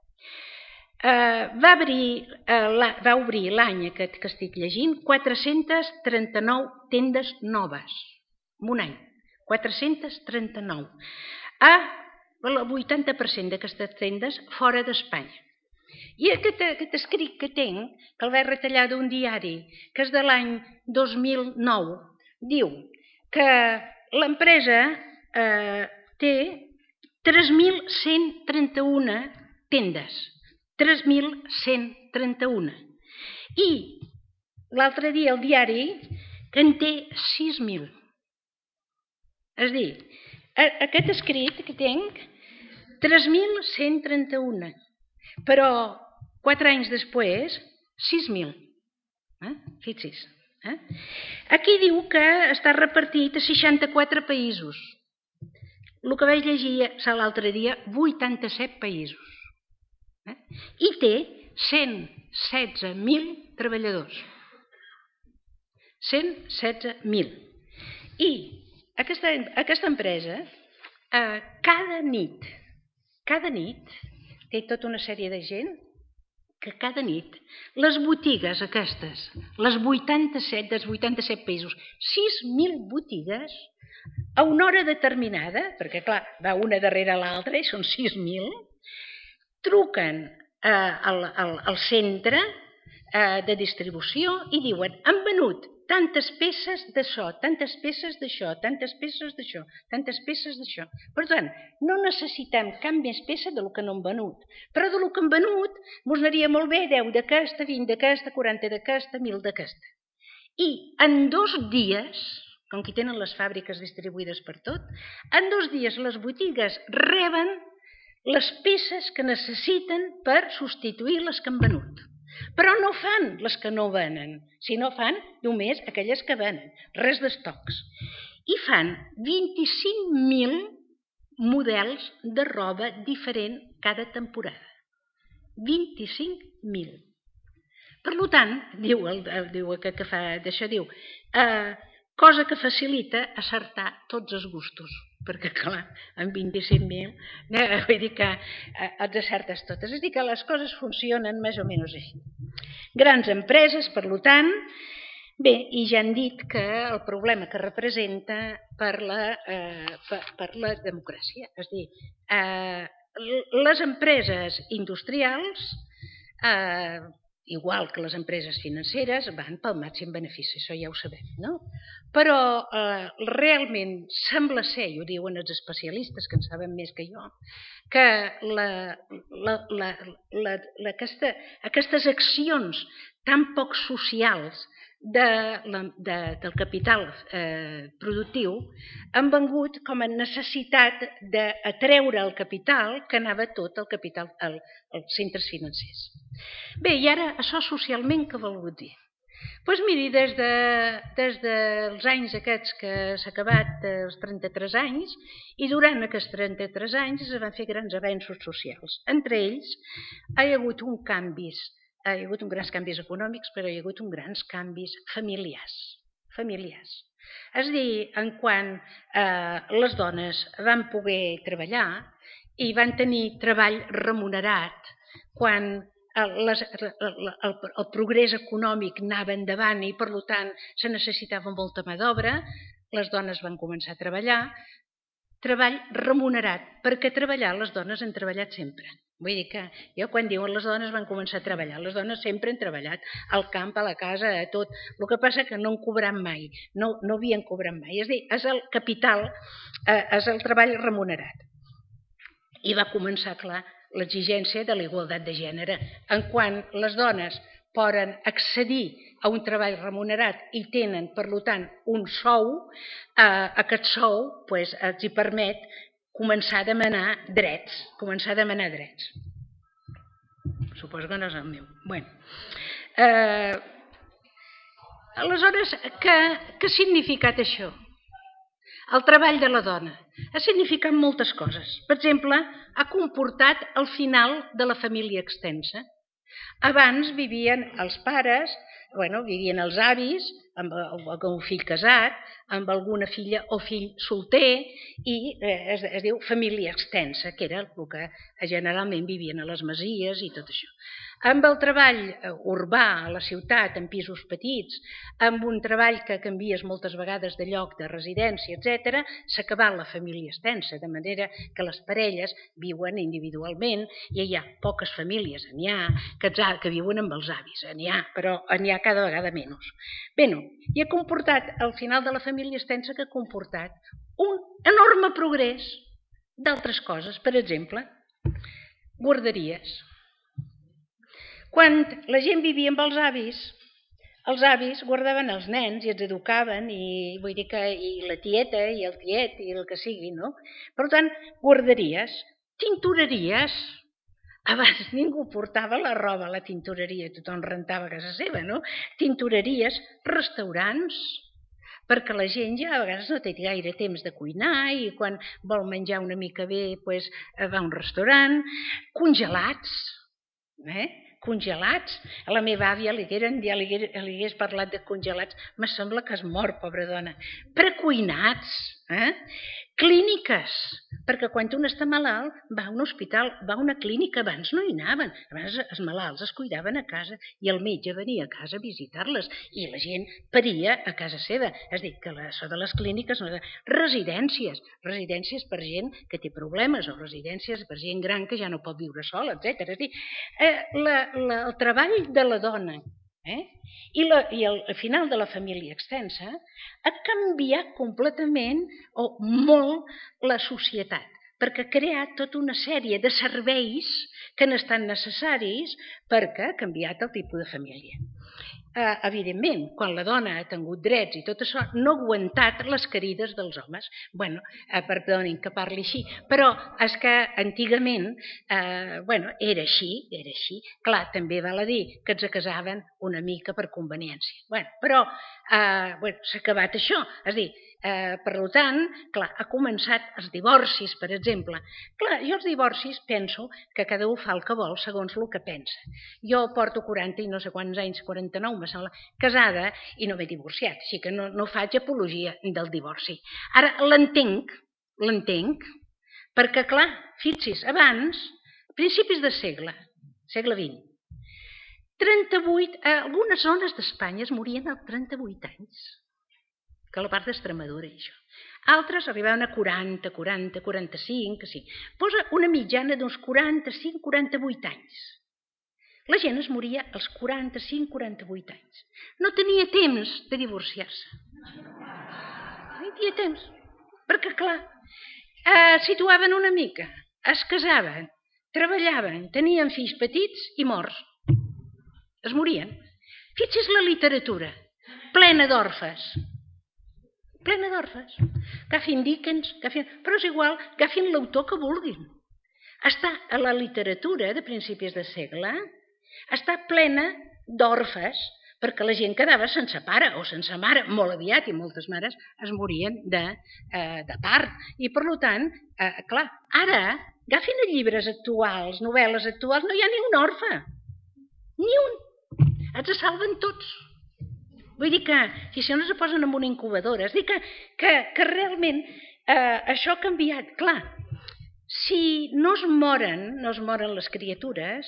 va obrir l'any que estic llegint quatre-centes trenta-nou tendes noves, en un any, quatre-centes trenta-nou. El vuitanta per cent d'aquestes tendes fora d'Espanya. I aquest escrit que tinc, que el vaig retallar d'un diari, que és de l'any dos mil nou, diu que l'empresa té tres mil cent trenta-u tendes. tres mil cent trenta-u. I l'altre dia el diari que en té sis mil. És a dir, aquest escrit que tinc, tres mil cent trenta-un, però quatre anys després, sis mil. Eh? Fixi's. Eh? Aquí diu que està repartit a seixanta-quatre països. El que vaig llegir l'altre dia, vuitanta-set països. Eh? I té cent setze mil treballadors. cent setze mil. I aquesta, aquesta empresa, eh, cada nit, cada nit, té tota una sèrie de gent que cada nit les botigues aquestes, les vuitanta-set dels vuitanta-set països, sis mil botigues, a una hora determinada, perquè clar, va una darrere l'altra i són sis mil, truquen eh, al, al, al centre eh, de distribució i diuen, han venut tantes peces d'això, tantes peces d'això, tantes peces d'això, tantes peces d'això. Per tant, no necessitem cap més peça del que no han venut. Però del que han venut, ens anaria molt bé deu d'aquesta, vint d'aquesta, quaranta d'aquesta, mil d'aquesta. I en dos dies, com que tenen les fàbriques distribuïdes per tot, en dos dies les botigues reben les peces que necessiten per substituir les que han venut. Però no fan les que no venen, sinó fan només aquelles que venen, res d'estocs. I fan vint-i-cinc mil models de roba diferent cada temporada. vint-i-cinc mil. Per tant, diu, el, diu que, que fa d'això, diu, eh, cosa que facilita acertar tots els gustos, perquè clar, amb vint-i-cinc mil, eh, vull dir que eh, els acertes totes, és a dir que les coses funcionen més o menys així. Grans empreses, per tant, bé, i ja han dit que el problema que representa per la, eh, per, per la democràcia, és a dir, eh, les empreses industrials, eh, igual que les empreses financeres, van pel màxim benefici, això ja ho sabem, no? Però eh, realment sembla ser, i ho diuen els especialistes que en saben més que jo, que la, la, la, la, la, aquesta, aquestes accions tan poc socials de, la, de, del capital eh, productiu han vengut com a necessitat d'atreure el capital que anava tot el capital al, als centres financers. Bé, i ara això socialment què vol dir? Doncs miri, des, de, des dels anys aquests que s'ha acabat els trenta-tres anys, i durant aquests trenta-tres anys es van fer grans avenços socials. Entre ells hi ha hagut un canvis, hi ha hagut uns grans canvis econòmics, però hi ha hagut uns grans canvis familiars. familiars. És a dir, en quan eh, les dones van poder treballar i van tenir treball remunerat, quan Les, el, el, el progrés econòmic anava endavant i per tant se necessitava molta mà d'obra, les dones van començar a treballar, treball remunerat, perquè treballar les dones han treballat sempre. Vull dir que jo quan diuen les dones van començar a treballar, les dones sempre han treballat al camp, a la casa, a tot. El que passa que no han cobrat mai, no, no havien cobrat mai. És a dir, és el capital, eh, és el treball remunerat. I va començar, clar, l'exigència de la igualtat de gènere. En quan les dones poden accedir a un treball remunerat i tenen, per tant, un sou, eh, aquest sou pues, els hi permet començar a demanar drets, començar a demanar drets. Suposo que no és el meu. Bueno, eh, aleshores, què, què ha significat això? El treball de la dona ha significat moltes coses. Per exemple, ha comportat el final de la família extensa. Abans vivien els pares, bueno, vivien els avis, amb, amb un fill casat, amb alguna filla o fill solter, i eh, es, es diu família extensa, que era el que generalment vivien a les masies i tot això. Amb el treball urbà a la ciutat, en pisos petits, amb un treball que canvies moltes vegades de lloc de residència, etcètera, s'ha acabat la família extensa, de manera que les parelles viuen individualment i hi ha poques famílies, n'hi ha que, que viuen amb els avis, n'hi ha, però n'hi ha cada vegada menys. Bé, no, i ha comportat, al final de la família extensa, que ha comportat un enorme progrés d'altres coses, per exemple, guarderies. Quan la gent vivia amb els avis, els avis guardaven els nens i els educaven, i vull dir que i la tieta i el tiet i el que sigui, no? Per tant, guarderies, tintoreries. Abans ningú portava la roba a la tintoreria, tothom rentava a casa seva, no? Tintoreries, restaurants, perquè la gent ja a vegades no té gaire temps de cuinar i quan vol menjar una mica bé doncs, va a un restaurant, congelats, eh? congelats. A la meva àvia li hagueren, ja li hagués parlat de congelats, me sembla que es mor, pobra dona. Precuinats, eh? Clíniques, perquè quan un està malalt va a un hospital, va a una clínica, abans no hi anaven, abans els malalts es cuidaven a casa i el metge venia a casa a visitar-les i la gent paria a casa seva. És a dir, que això de les clíniques, no, residències, residències per gent que té problemes o residències per gent gran que ja no pot viure sola, etcètera. És a dir, eh, la, la, el treball de la dona Eh? I, la, i el, el final de la família extensa ha canviat completament o molt la societat, perquè ha creat tota una sèrie de serveis que han estat necessaris perquè ha canviat el tipus de família. Eh, evidentment, quan la dona ha tingut drets i tot això, no ha aguantat les querides dels homes. Bueno, eh, perdonin que parli així, però és que antigament eh, bueno, era així, era així. Clar, també val a dir que ens casaven una mica per conveniència. Bueno, però eh, bueno, s'ha acabat això. És a dir, eh, per tant, clar, ha començat els divorcis, per exemple. Clar, jo els divorcis penso que cada un fa el que vol segons el que pensa. Jo porto quaranta i no sé quants anys, quaranta-nou, me sembla, casada i no m'he divorciat, així que no, no faig apologia del divorci. Ara l'entenc, l'entenc, perquè clar, fixi's, abans, principis de segle, segle vint, trenta-vuit, a algunes zones d'Espanya es morien als trenta-vuit anys, que a la part d'Extremadura i això. Altres arribaven a quaranta, quaranta, quaranta-cinc, que sí. Posa una mitjana d'uns quaranta-cinc, quaranta-vuit anys. La gent es moria als quaranta-cinc, quaranta-vuit anys. No tenia temps de divorciar-se. No tenia temps. Perquè, clar, eh, situaven una mica, es casaven, treballaven, tenien fills petits i morts. Es morien. Fixi's la literatura, plena d'orfes. Plena d'orfes. Agafin Dickens, agafin... però és igual, agafin l'autor que vulguin. Està a la literatura de principis de segle, està plena d'orfes, perquè la gent quedava sense pare o sense mare, molt aviat, i moltes mares es morien de, eh, de part. I, per tant, eh, clar, ara, agafin llibres actuals, novel·les actuals, no hi ha ni un orfe. Ni un. Els salven tots. Vull dir que, si no es posen en una incubadora, és dir que, que, que realment eh, això ha canviat. Clar, si no es moren, no es moren les criatures,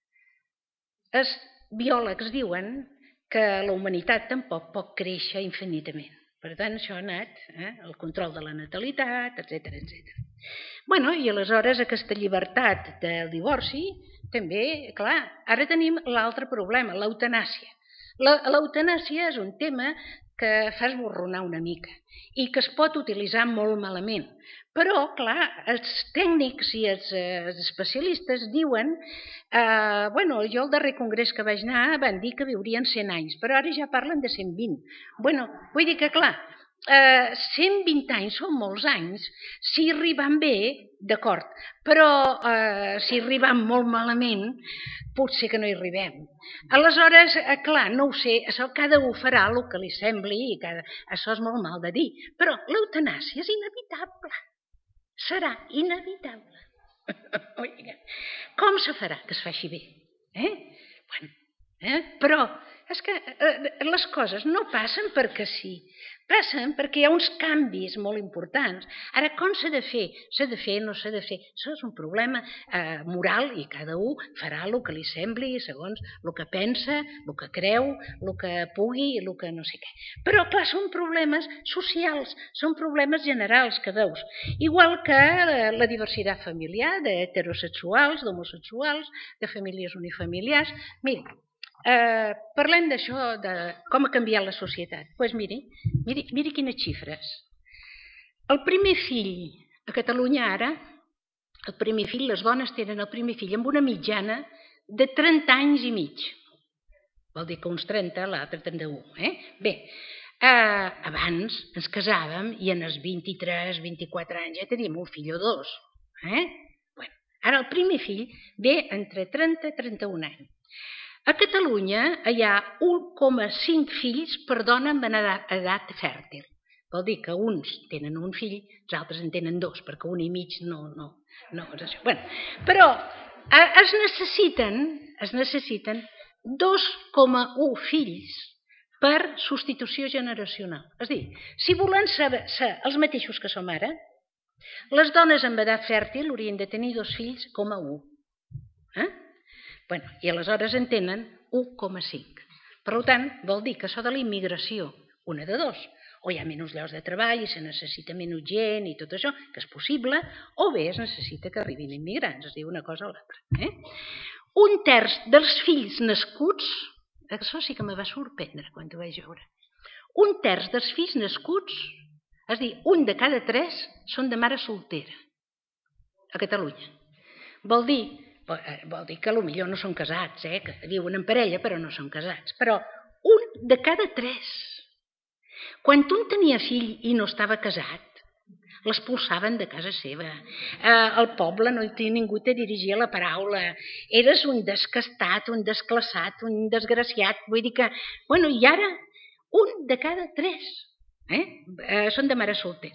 els biòlegs diuen que la humanitat tampoc pot créixer infinitament. Per tant, això ha anat, eh, el control de la natalitat, etcètera, etcètera. Bueno, i aleshores aquesta llibertat del divorci, també, clar, ara tenim l'altre problema, l'eutanàsia. L'eutanàsia és un tema que fa esborronar una mica i que es pot utilitzar molt malament. Però, clar, els tècnics i els, els especialistes diuen, eh, bueno, jo al darrer congrés que vaig anar van dir que viurien cent anys, però ara ja parlen de cent vint. Bueno, vull dir que, clar, eh, cent vint anys són molts anys, si arriben bé, d'acord, però eh, si arriben molt malament, potser que no hi arribem. Aleshores, eh, clar, no ho sé, això cada un farà el que li sembli, i cada... això és molt mal de dir, però l'eutanàsia és inevitable. Serà inevitable. Com se farà que es faci bé? Eh? Bueno, eh? Però és que eh, les coses no passen perquè sí, passen perquè hi ha uns canvis molt importants. Ara, com s'ha de fer? S'ha de fer, no s'ha de fer? Això és un problema eh, moral i cada un farà el que li sembli segons el que pensa, el que creu, el que pugui i el que no sé què. Però, clar, són problemes socials, són problemes generals que veus. Igual que la diversitat familiar d'heterosexuals, d'homosexuals, de famílies unifamiliars. Mira, Eh, parlem d'això, de com ha canviat la societat. Doncs pues miri, miri, miri quines xifres. El primer fill a Catalunya ara, el primer fill, les dones tenen el primer fill amb una mitjana de trenta anys i mig. vol dir que uns trenta, l'altre trenta-u. Eh? Bé, eh, abans ens casàvem i en els vint-i-tres, vint-i-quatre anys ja teníem un fill o dos. Eh? Bueno, ara el primer fill ve entre trenta i trenta-un anys. A Catalunya hi ha un coma cinc fills per dona amb edat fèrtil. Vol dir que uns tenen un fill, els altres en tenen dos, perquè un i mig no... no, no és això. Bueno, però es necessiten, es necessiten dos coma u fills per substitució generacional. És a dir, si volen ser, ser els mateixos que som ara, les dones amb edat fèrtil haurien de tenir dos fills coma u. Eh? Bueno, i aleshores en tenen u coma cinc. Per tant, vol dir que això de la immigració, una de dos, o hi ha menys llocs de treball i se necessita menys gent i tot això, que és possible, o bé es necessita que arribin immigrants, es diu una cosa o l'altra. Eh? Un terç dels fills nascuts, això sí que me va sorprendre quan ho vaig veure, un terç dels fills nascuts, és a dir, un de cada tres són de mare soltera a Catalunya. Vol dir, vol dir que potser no són casats, eh? Que viuen en parella però no són casats, però un de cada tres. Quan un tenia fill i no estava casat, l'expulsaven de casa seva. Eh, al poble no hi tenia ningú que dirigia la paraula. Eres un descastat, un desclassat, un desgraciat. Vull dir que, bueno, i ara un de cada tres eh? Eh, són de mare soltera.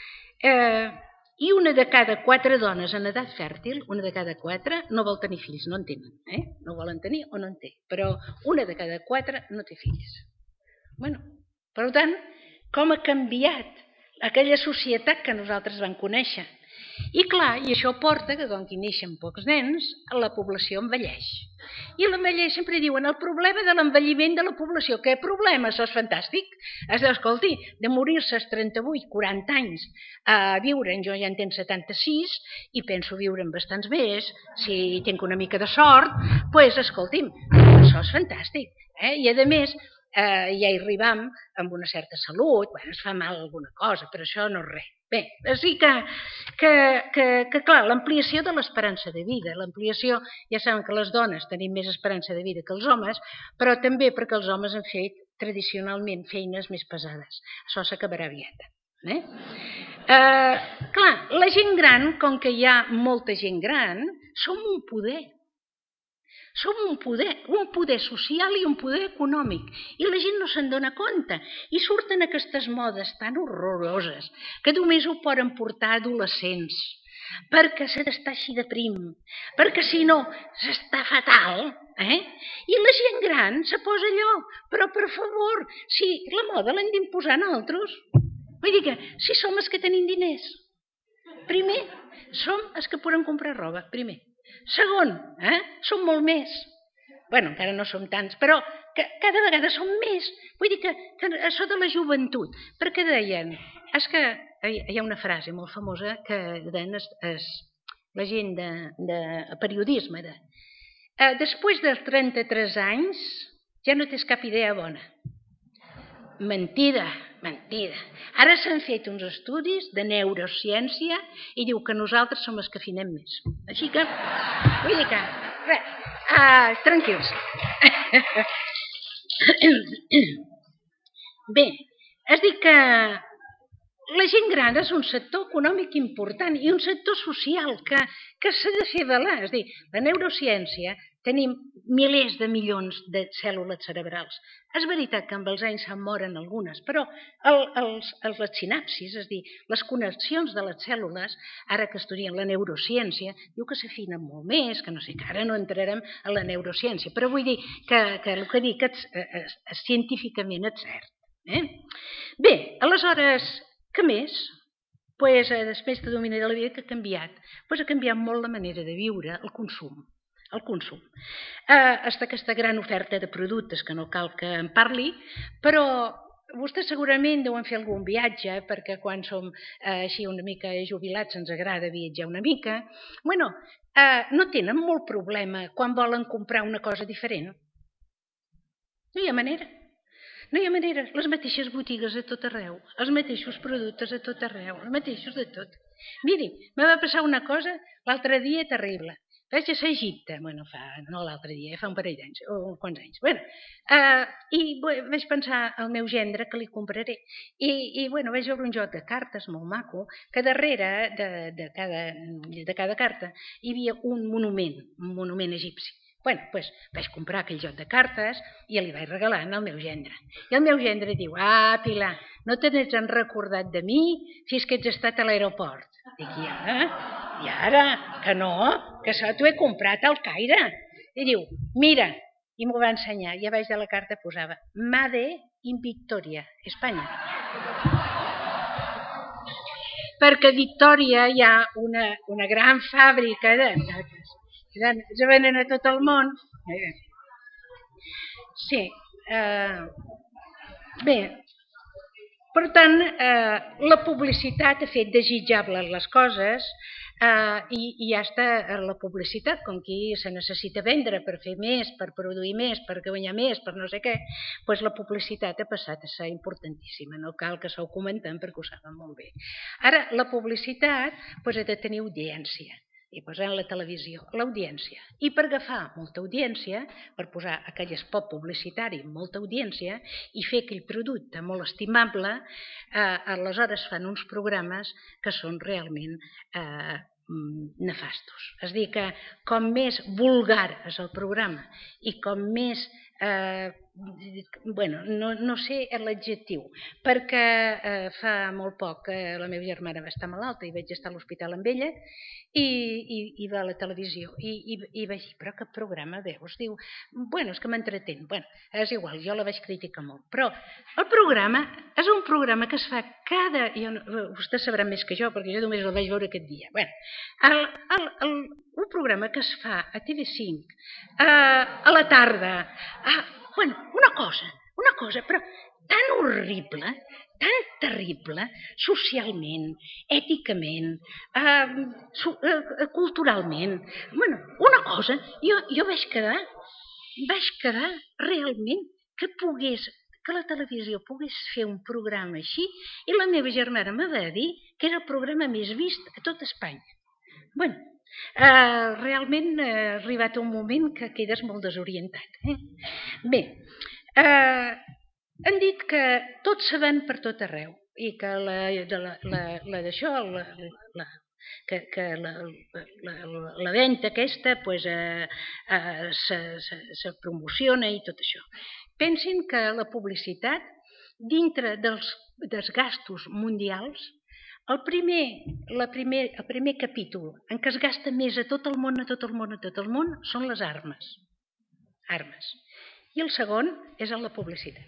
Eh, I una de cada quatre dones en edat fèrtil, una de cada quatre no vol tenir fills, no en tenen. Eh? No volen tenir o no en té, però una de cada quatre no té fills. Bueno, per tant, com ha canviat aquella societat que nosaltres vam conèixer. I clar, i això porta que com que neixen pocs nens, la població envelleix. I l'envelleix sempre diuen el problema de l'envelliment de la població. Què problema? Això és fantàstic. Has d'escoltar, de morir-se als trenta-vuit, quaranta anys a viure, jo ja en tenc setanta-sis i penso viure en bastants més, si tinc una mica de sort, doncs escolti'm, això és fantàstic. Eh? I a més, eh, ja hi arribam amb una certa salut, bueno, es fa mal alguna cosa, però això no és res. Bé, així que, que, que, que clar, l'ampliació de l'esperança de vida, l'ampliació, ja saben que les dones tenim més esperança de vida que els homes, però també perquè els homes han fet tradicionalment feines més pesades. Això s'acabarà aviat. Eh? Eh, clar, la gent gran, com que hi ha molta gent gran, som un poder. Som un poder, un poder social i un poder econòmic. I la gent no se'n dona compte. I surten aquestes modes tan horroroses que només ho poden portar adolescents, perquè se n'està així de prim, perquè si no s'està fatal. Eh? I la gent gran se posa allò. Però, per favor, si la moda l'hem d'imposar nosaltres. Vull dir que si som els que tenim diners, primer, som els que podem comprar roba, primer. Segon, eh? som molt més. Bueno, encara no som tants, però que cada vegada som més. Vull dir que, que això de la joventut, perquè deien, és que hi ha una frase molt famosa que deien es, es, la gent de, de periodisme, de, eh, després dels trenta-tres anys ja no tens cap idea bona. Mentida, mentida. Ara s'han fet uns estudis de neurociència i diu que nosaltres som els que afinem més. Així que, vull dir que, res, uh, tranquils. Bé, és dir que la gent gran és un sector econòmic important i un sector social que, que s'ha de fer valer. És dir, la neurociència tenim milers de milions de cèl·lules cerebrals. És veritat que amb els anys se'n moren algunes, però el, els, els, les sinapsis, és a dir, les connexions de les cèl·lules, ara que estudien la neurociència, diu que s'afinen molt més, que no sé, que ara no entrarem en la neurociència, però vull dir que, que el que dic és, és, és, científicament és cert. Eh? Bé, aleshores, què més? Pues, després de dominar la vida, que ha canviat? Pues ha canviat molt la manera de viure, el consum. El consum. Eh, està aquesta gran oferta de productes que no cal que en parli, però vostès segurament deuen fer algun viatge, perquè quan som eh, així una mica jubilats ens agrada viatjar una mica. Bueno, eh, no tenen molt problema quan volen comprar una cosa diferent. No hi ha manera. No hi ha manera. Les mateixes botigues a tot arreu, els mateixos productes a tot arreu, els mateixos de tot. Miri, me va passar una cosa l'altre dia terrible. vaig a ser a Egipte, bueno, fa, no l'altre dia, fa un parell d'anys, o uns quants anys. Bueno, uh, I vaig pensar al meu gendre que li compraré. I, i bueno, vaig veure un joc de cartes molt maco, que darrere de, de, cada, de cada carta hi havia un monument, un monument egipci. Bueno, doncs vaig comprar aquell joc de cartes i li vaig regalar al meu gendre. I el meu gendre diu, ah, Pilar, no te n'ets recordat de mi fins que ets estat a l'aeroport. Dic, i ara? I ara? Que no, que això t'ho he comprat al Caire. I diu, mira, i m'ho va ensenyar, i a baix de la carta posava Made in Victoria, Espanya. Perquè a Victòria hi ha una, una gran fàbrica de... es venen a tot el món. Sí. Eh, bé, per tant, eh, la publicitat ha fet desitjables les coses eh, i, i ja està la publicitat, com qui se necessita vendre per fer més, per produir més, per guanyar més, per no sé què, doncs la publicitat ha passat a ser importantíssima. No cal que s'ho comentem perquè ho saben molt bé. Ara, la publicitat doncs, ha de tenir audiència. I posem la televisió, l'audiència. I per agafar molta audiència, per posar aquell spot publicitari amb molta audiència i fer aquell producte molt estimable, eh, aleshores fan uns programes que són realment eh, nefastos. És a dir, que com més vulgar és el programa i com més... Eh, bueno, no, no sé l'adjectiu, perquè eh, fa molt poc que la meva germana va estar malalta i vaig estar a l'hospital amb ella i, i, i va a la televisió i, i, i vaig dir, però que programa veus? Diu, bueno, és que m'entretén. Bueno, és igual, jo la vaig criticar molt, però el programa és un programa que es fa cada... Jo, vostès sabran més que jo, perquè jo només el vaig veure aquest dia. Bueno, el, el, el, un programa que es fa a T V cinc a, a la tarda, a, bueno, una cosa, una cosa, però tan horrible, tan terrible, socialment, èticament, eh, su, eh, culturalment. Bueno, una cosa, jo, jo vaig quedar, vaig quedar realment que pogués, que la televisió pogués fer un programa així i la meva germana me va dir que era el programa més vist a tot Espanya. Bueno, Uh, realment uh, ha arribat un moment que quedes molt desorientat. Eh? Bé, uh, han dit que tots se ven per tot arreu i que la, la, la, la d'això, la, la, que, que la, la, la, la venda aquesta pues, uh, uh, se, se, se promociona i tot això. Pensin que la publicitat, dintre dels, dels gastos mundials, El primer, la primer, el primer capítol en què es gasta més a tot el món, a tot el món, a tot el món, són les armes. Armes. I el segon és en la publicitat.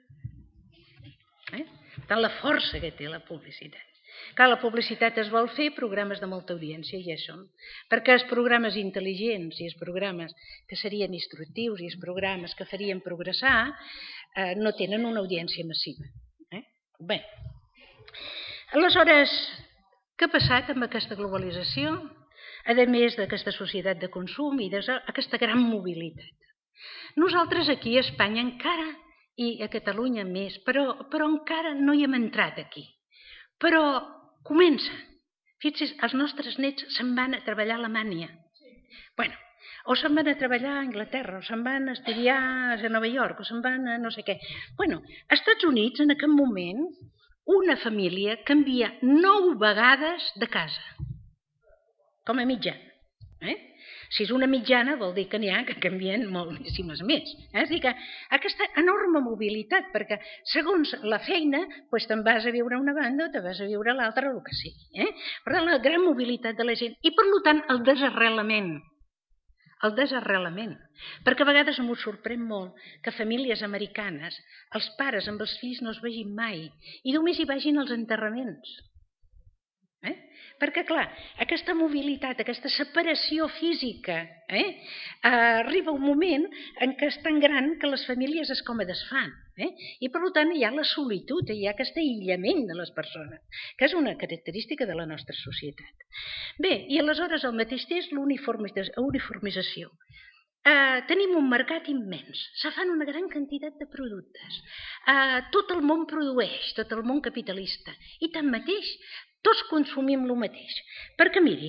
Eh? Tant la força que té la publicitat. Clar, la publicitat es vol fer programes de molta audiència, i això. Perquè els programes intel·ligents i els programes que serien instructius i els programes que farien progressar eh, no tenen una audiència massiva. Eh? Bé. Aleshores, què ha passat amb aquesta globalització, a més d'aquesta societat de consum i d'aquesta gran mobilitat? Nosaltres aquí a Espanya encara, i a Catalunya més, però, però encara no hi hem entrat aquí. Però comença. Fixi's, els nostres nets se'n van a treballar a Alemanya. Bueno, o se'n van a treballar a Anglaterra, o se'n van a estudiar a Nova York, o se'n van a no sé què. Bueno, als Estats Units, en aquest moment, una família canvia nou vegades de casa, com a mitjana. Eh? Si és una mitjana vol dir que n'hi ha que canvien moltíssimes més. Eh? És a dir, que aquesta enorme mobilitat, perquè segons la feina doncs te'n vas a viure a una banda o te vas a viure a l'altra, el que sigui. Eh? Per tant, la gran mobilitat de la gent i, per tant, el desarrelament. El desarrelament, perquè a vegades m'ho sorprèn molt que famílies americanes, els pares amb els fills no es vegin mai i només hi vagin als enterraments. Eh? Perquè, clar, aquesta mobilitat, aquesta separació física, eh, arriba un moment en què és tan gran que les famílies es com a desfan. Eh? I, per tant, hi ha la solitud, hi ha aquest aïllament de les persones, que és una característica de la nostra societat. Bé, i aleshores el mateix és l'uniformització. Eh, tenim un mercat immens, se fan una gran quantitat de productes, eh, tot el món produeix, tot el món capitalista, i tanmateix tots consumim el mateix. Perquè, miri,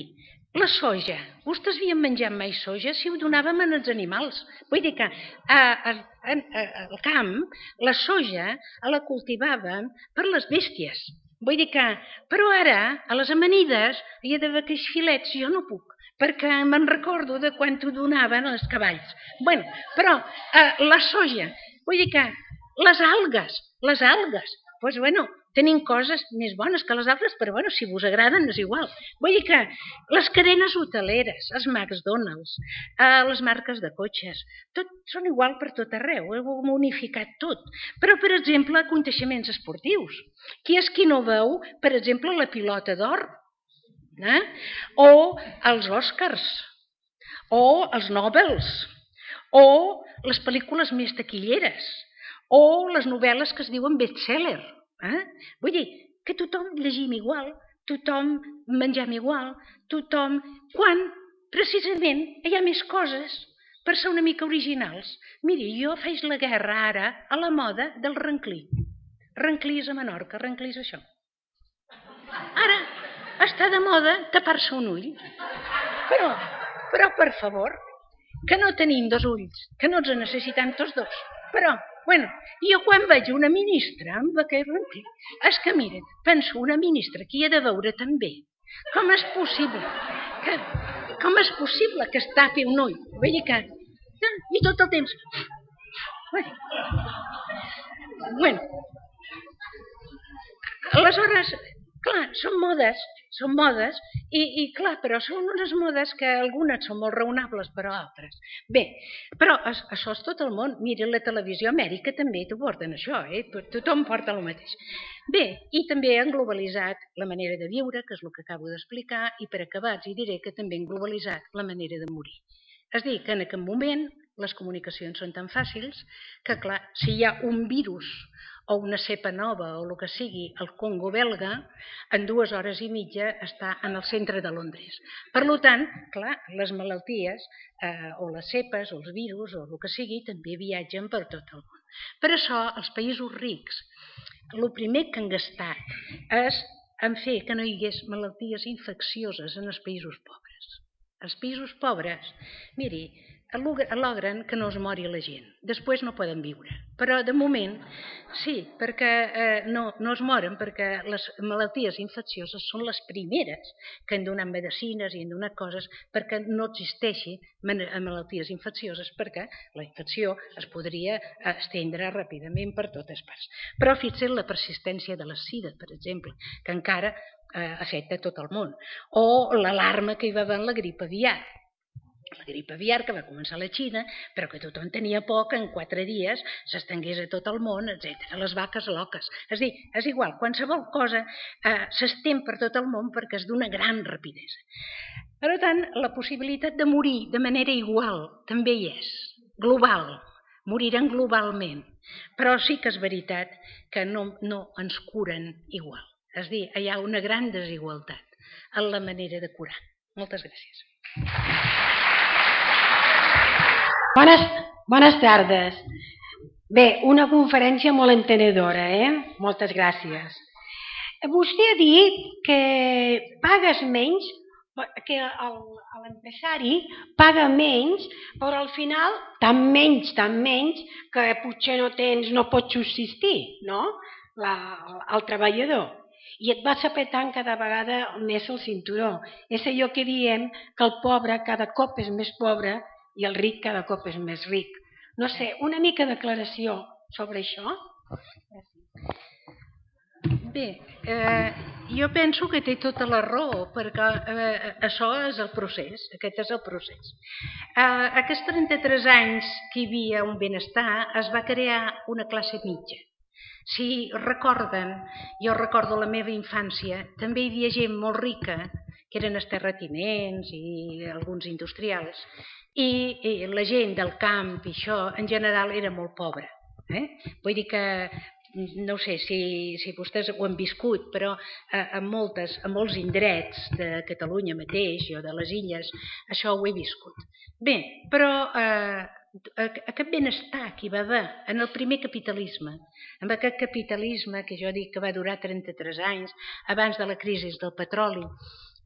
La soja. Vostès havien menjat mai soja si ho donàvem als animals. Vull dir que al camp la soja la cultivàvem per les bèsties. Vull dir que, però ara, a les amanides, hi ha d'haver aquells filets, jo no puc, perquè me'n recordo de quan ho donaven als cavalls. Bueno, però la soja, vull dir que les algues, les algues, doncs bueno, tenim coses més bones que les altres, però bueno, si vos agraden és igual. Vull dir que les cadenes hoteleres, els McDonald's, les marques de cotxes, tot són igual per tot arreu, heu unificat tot. Però, per exemple, aconteixements esportius. Qui és qui no veu, per exemple, la pilota d'or? Eh? O els Oscars, o els Nobels, o les pel·lícules més taquilleres, o les novel·les que es diuen best-seller. Eh? Vull dir que tothom llegim igual, tothom menjam igual, tothom... Quan precisament hi ha més coses per ser una mica originals. Miri, jo faig la guerra ara a la moda del ranclí. Ranclí és a Menorca, ranclí és això. Ara està de moda tapar-se un ull. Però, però per favor, que no tenim dos ulls, que no ens necessitem tots dos. Però, bueno, jo quan veig una ministra amb aquest ranclí, és que, mira, penso una ministra que hi ha de veure també. Com és possible que, com és possible que es tapi un ull? Vull dir que... I tot el temps... Bueno, bueno. Aleshores, clar, són modes, són modes, i, i clar, però són unes modes que algunes són molt raonables, però altres. Bé, però això és tot el món. Mira, la televisió Amèrica també t'ho porten això, eh? Tothom porta el mateix. Bé, i també han globalitzat la manera de viure, que és el que acabo d'explicar, i per acabar els diré que també han globalitzat la manera de morir. És a dir, que en aquest moment les comunicacions són tan fàcils que, clar, si hi ha un virus o una cepa nova o el que sigui, el Congo belga, en dues hores i mitja està en el centre de Londres. Per tant, clar, les malalties eh, o les cepes o els virus o el que sigui també viatgen per tot el món. Per això, els països rics, el primer que han gastat és en fer que no hi hagués malalties infeccioses en els països pobres. Els països pobres, miri, logren que no es mori la gent. Després no poden viure. Però de moment, sí, perquè eh, no, no es moren, perquè les malalties infeccioses són les primeres que han donat medicines i han donat coses perquè no existeixi malalties infeccioses, perquè la infecció es podria estendre ràpidament per totes parts. Però fixeu la persistència de la sida, per exemple, que encara eh, afecta tot el món. O l'alarma que hi va haver en la grip aviar. La grip aviar que va començar a la Xina, però que tothom tenia por que en quatre dies s'estengués a tot el món, etcètera. Les vaques loques. És a dir, és igual, qualsevol cosa eh, s'estén per tot el món perquè és d'una gran rapidesa. Per tant, la possibilitat de morir de manera igual també hi és, global, moriran globalment, però sí que és veritat que no, no ens curen igual. És a dir, hi ha una gran desigualtat en la manera de curar. Moltes gràcies. Bones, bones tardes. Bé, una conferència molt entenedora, eh? Moltes gràcies. Vostè ha dit que pagues menys, que l'empresari paga menys, però al final tan menys, tan menys, que potser no tens, no pots subsistir, no? La, el treballador. I et vas apretant cada vegada més el cinturó. És allò que diem que el pobre cada cop és més pobre i el ric cada cop és més ric. No sé, una mica de declaració sobre això? Bé, eh, jo penso que té tota la raó, perquè eh, això és el procés, aquest és el procés. Eh, aquests trenta-tres anys que hi havia un benestar, es va crear una classe mitja. Si recorden, jo recordo la meva infància, també hi havia gent molt rica, que eren els terratinents i alguns industrials, i, i la gent del camp i això, en general, era molt pobra. Eh? Vull dir que, no sé si, si vostès ho han viscut, però a, a, moltes, a molts indrets de Catalunya mateix o de les illes, això ho he viscut. Bé, però eh, aquest benestar que hi va haver en el primer capitalisme, amb aquest capitalisme que jo dic que va durar trenta-tres anys, abans de la crisi del petroli,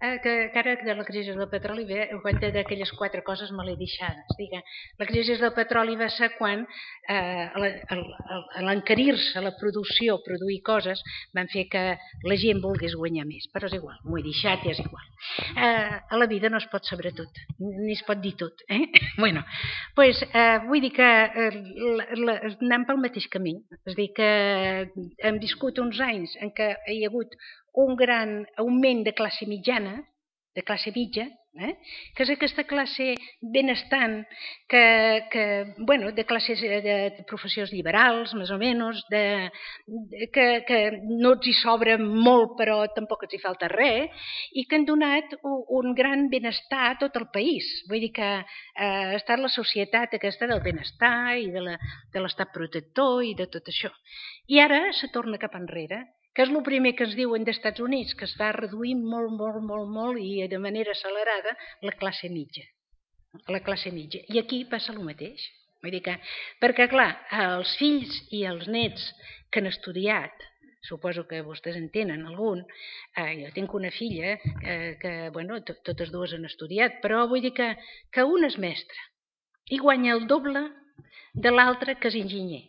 Eh, que, que ara de la crisi del petroli ve en compte d'aquelles quatre coses me l'he deixades. Diga, la crisi del petroli va ser quan eh, l'encarir-se a la producció, produir coses, van fer que la gent volgués guanyar més. Però és igual, m'ho he deixat i és igual. Eh, a la vida no es pot saber tot, ni es pot dir tot. Eh? bueno, pues, eh, vull dir que eh, la, la, anem pel mateix camí. És a dir, que hem viscut uns anys en què hi ha hagut un gran augment de classe mitjana, de classe mitja, eh? que és aquesta classe benestant, que, que, bueno, de classes de professions liberals, més o menys, de, de, que, que no els hi sobra molt però tampoc els hi falta res, i que han donat un, un gran benestar a tot el país. Vull dir que eh, ha estat la societat aquesta del benestar i de l'estat protector i de tot això. I ara se torna cap enrere, que és el primer que ens diuen dels Estats Units, que es va reduint molt, molt, molt, molt i de manera accelerada la classe mitja. La classe mitja. I aquí passa el mateix. Vull dir que, perquè, clar, els fills i els nets que han estudiat, suposo que vostès en tenen algun, eh, jo tinc una filla eh, que, bueno, totes dues han estudiat, però vull dir que, que una és mestra i guanya el doble de l'altre que és enginyer.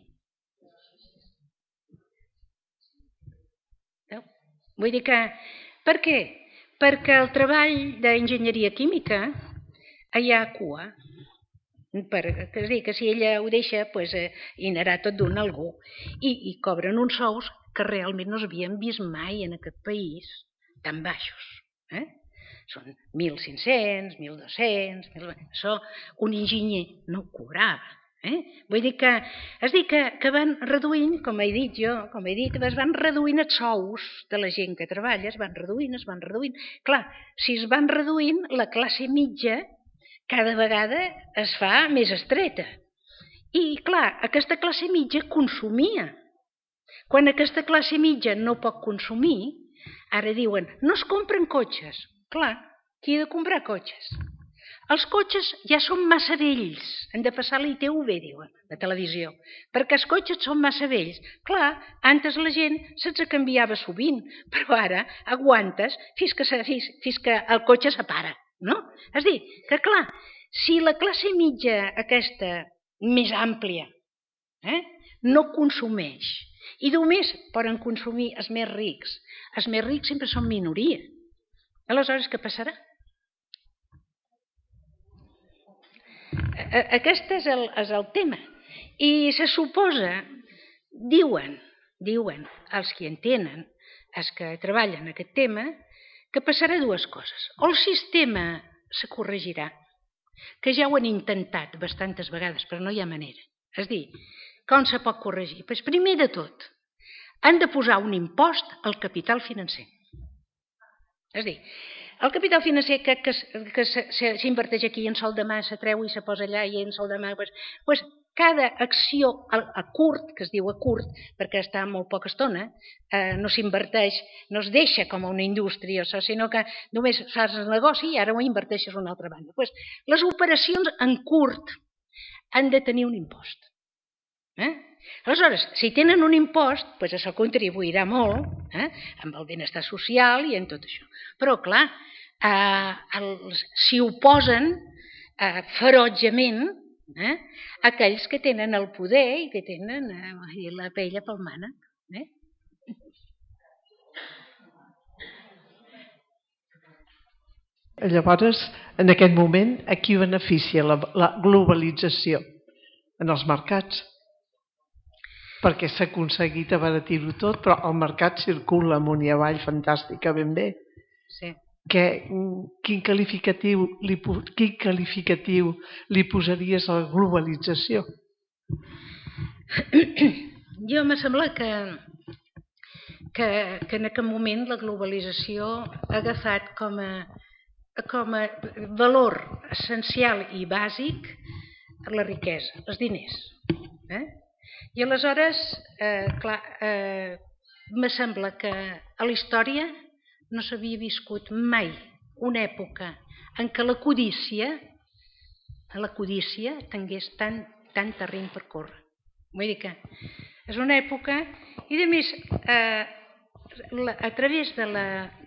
Vull dir que, per què? Perquè el treball d'enginyeria química hi ha cua. Per, és a dir, que si ella ho deixa, pues, eh, hi anirà tot d'un algú. I, I cobren uns sous que realment no s'havien vist mai en aquest país tan baixos. Eh? Són mil cinc-cents, mil dos-cents, això un enginyer no ho cobrava. Eh? Vull dir que, és dir, que, que van reduint, com he dit jo, com he dit, es van reduint els sous de la gent que treballa, es van reduint, es van reduint. Clar, si es van reduint, la classe mitja cada vegada es fa més estreta. I, clar, aquesta classe mitja consumia. Quan aquesta classe mitja no pot consumir, ara diuen, no es compren cotxes. Clar, qui ha de comprar cotxes? Els cotxes ja són massa vells, han de passar a la I T V, diuen, la televisió, perquè els cotxes són massa vells. Clar, antes la gent se'ls canviava sovint, però ara aguantes fins que, fins, fins que el cotxe se para, no? És a dir, que clar, si la classe mitja aquesta més àmplia eh, no consumeix i només poden consumir els més rics, els més rics sempre són minoria, aleshores què passarà? Aquest és el, és el tema. I se suposa, diuen, diuen els que entenen, els que treballen aquest tema, que passarà dues coses. O el sistema se corregirà, que ja ho han intentat bastantes vegades, però no hi ha manera. És a dir, com se pot corregir? Pues primer de tot, han de posar un impost al capital financer. És a dir, el capital financer que, que, que s'inverteix aquí en sol de mà, se treu i se posa allà i en sol de mà, pues, pues cada acció a, a curt, que es diu a curt, perquè està molt poca estona, eh, no s'inverteix, no es deixa com a una indústria, sinó que només fas el negoci i ara ho inverteixes a una altra banda. Pues, les operacions en curt han de tenir un impost. Eh? Aleshores, si tenen un impost, doncs això contribuirà molt eh, amb el benestar social i en tot això. Però, clar, eh, els, s'hi oposen eh, ferotgement eh, aquells que tenen el poder i que tenen eh, la pell pel mànec. Eh? Llavors, en aquest moment, a qui beneficia la, la globalització? En els mercats. Perquè s'ha aconseguit abaratir-ho tot, però el mercat circula amunt i avall fantàsticament bé. Sí. Que, quin, qualificatiu li, quin qualificatiu li posaries a la globalització? Jo me sembla que, que, que en aquest moment la globalització ha agafat com a, com a valor essencial i bàsic la riquesa, els diners. Eh? I aleshores, eh, clar, eh, me sembla que a la història no s'havia viscut mai una època en què la codícia, la codícia tingués tant, tant terreny per córrer. Vull dir que és una època, i a més, eh, a través de la,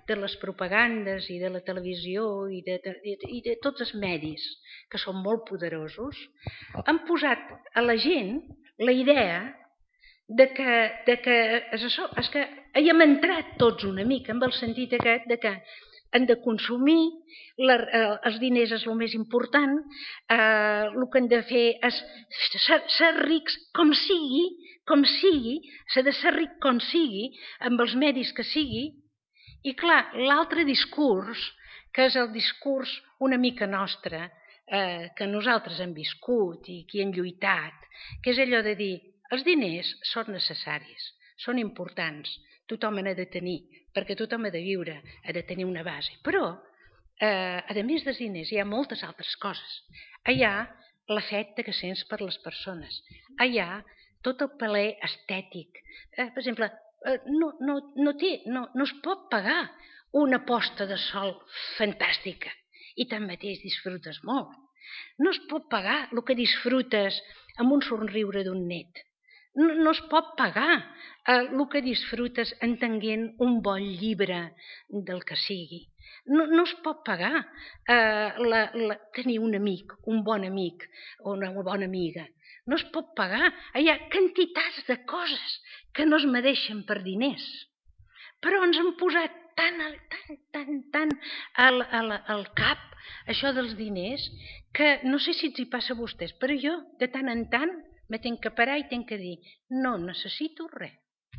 de les propagandes i de la televisió i de, de, i de tots els medis, que són molt poderosos, han posat a la gent la idea de que, de que, és això, és que hi hem entrat tots una mica amb el sentit aquest de que han de consumir, la, eh, els diners és el més important, eh, el que han de fer és ser, ser rics com sigui, com sigui, s'ha de ser ric com sigui, amb els medis que sigui. I clar, l'altre discurs, que és el discurs una mica nostre, eh, que nosaltres hem viscut i que hem lluitat, que és allò de dir, els diners són necessaris, són importants, tothom n'ha de tenir, perquè tothom ha de viure, ha de tenir una base. Però, eh, a més dels diners, hi ha moltes altres coses. Hi ha l'afecte que sents per les persones. Hi ha tot el plaer estètic. Eh, per exemple, eh, no, no, no, té, no, no es pot pagar una posta de sol fantàstica i tanmateix disfrutes molt. No es pot pagar el que disfrutes amb un somriure d'un net. No, no es pot pagar eh, el que disfrutes entenent un bon llibre del que sigui. No, no es pot pagar eh, la, la, tenir un amic, un bon amic o una bona amiga. No es pot pagar. Hi ha quantitats de coses que no es mereixen per diners. Però ens han posat tan, tan, tan, tan al, al, al cap això dels diners que no sé si els hi passa a vostès, però jo de tant en tant me tenc que parar i tenc que dir no necessito res.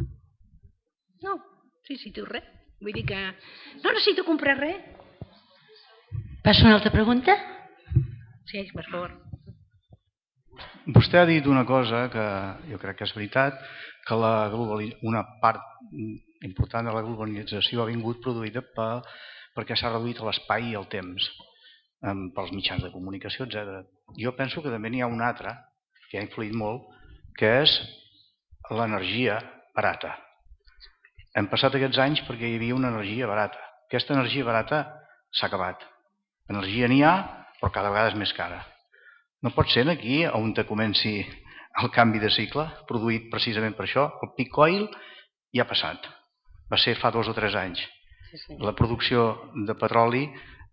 No necessito res. Vull dir que no necessito comprar res. Passo una altra pregunta? Sí, per favor. Vostè ha dit una cosa que jo crec que és veritat, que la una part important de la globalització ha vingut produïda per, perquè s'ha reduït l'espai i el temps pels mitjans de comunicació, etcètera. Jo penso que també n'hi ha una altra que ha influït molt, que és l'energia barata. Hem passat aquests anys perquè hi havia una energia barata. Aquesta energia barata s'ha acabat. Energia n'hi ha, però cada vegada és més cara. No pot ser aquí on comenci el canvi de cicle, produït precisament per això. El peak oil ja ha passat. Va ser fa dos o tres anys. La producció de petroli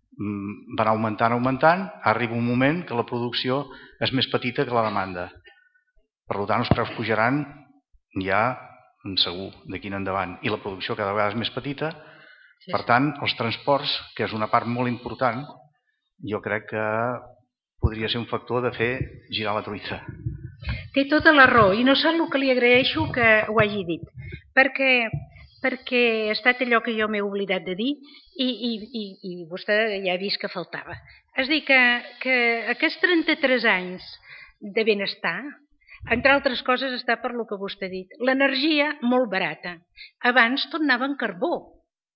va anar augmentant, augmentant, arriba un moment que la producció és més petita que la demanda. Per tant, els preus pujaran ja segur d'aquí en endavant. I la producció cada vegada és més petita. Per tant, els transports, que és una part molt important, jo crec que podria ser un factor de fer girar la truita. Té tota la raó, i no sap el que li agraeixo que ho hagi dit, perquè, perquè ha estat allò que jo m'he oblidat de dir i, i, i, i vostè ja ha vist que faltava. És dir, que, que aquests trenta-tres anys de benestar, entre altres coses, està per lo que vostè ha dit. L'energia molt barata. Abans tot anava en carbó.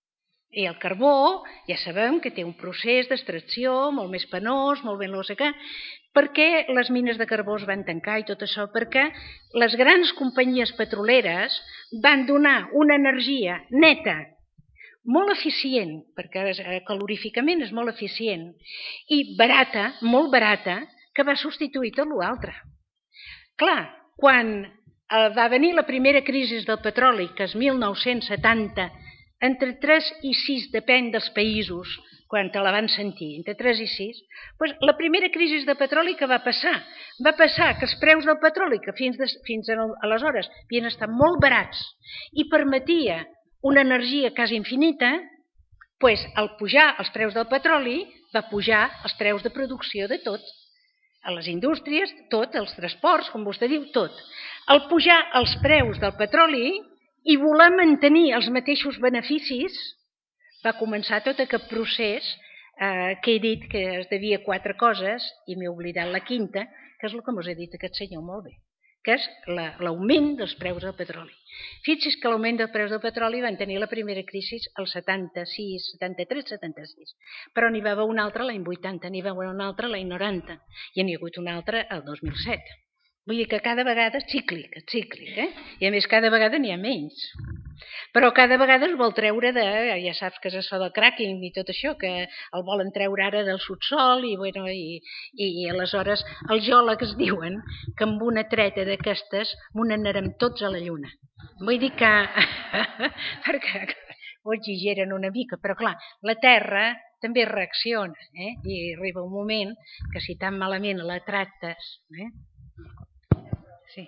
I el carbó, ja sabem que té un procés d'extracció molt més penós, molt ben no sé què, perquè les mines de carbó es van tancar i tot això, perquè les grans companyies petroleres van donar una energia neta, molt eficient, perquè caloríficament és molt eficient, i barata, molt barata, que va substituir tot l'altre. Clar, quan va venir la primera crisi del petroli, que és mil nou-cents setanta, entre tres i sis, depèn dels països, quan te la van sentir, entre tres i sis, doncs la primera crisi de petroli que va passar? Va passar que els preus del petroli, que fins, de, fins aleshores havien estat molt barats i permetia una energia quasi infinita, doncs al pujar els preus del petroli va pujar els preus de producció de tot. A les indústries, tot, els transports, com vostè diu, tot. Al pujar els preus del petroli i voler mantenir els mateixos beneficis, va començar tot aquest procés eh, que he dit que es devia quatre coses, i m'he oblidat la quinta, que és el que us he dit aquest senyor molt bé, que és l'augment dels preus del petroli. Fixi's que l'augment dels preus del petroli van tenir la primera crisi al setanta-sis, setanta-tres, setanta-sis, però n'hi va haver una altra l'any vuitanta, n'hi va haver una altra l'any noranta, i n'hi ha hagut una altra el dos mil set. Vull dir que cada vegada és cíclic, és cíclic, eh? I a més cada vegada n'hi ha menys. Però cada vegada es vol treure de, ja saps que és això del cracking i tot això, que el volen treure ara del subsol i, bueno, i, i, i aleshores els geòlegs diuen que amb una treta d'aquestes m'ho n'anarem tots a la lluna. Vull dir que, perquè ho exigeren una mica, però clar, la Terra també reacciona, eh? I arriba un moment que si tan malament la tractes... Eh? Sí.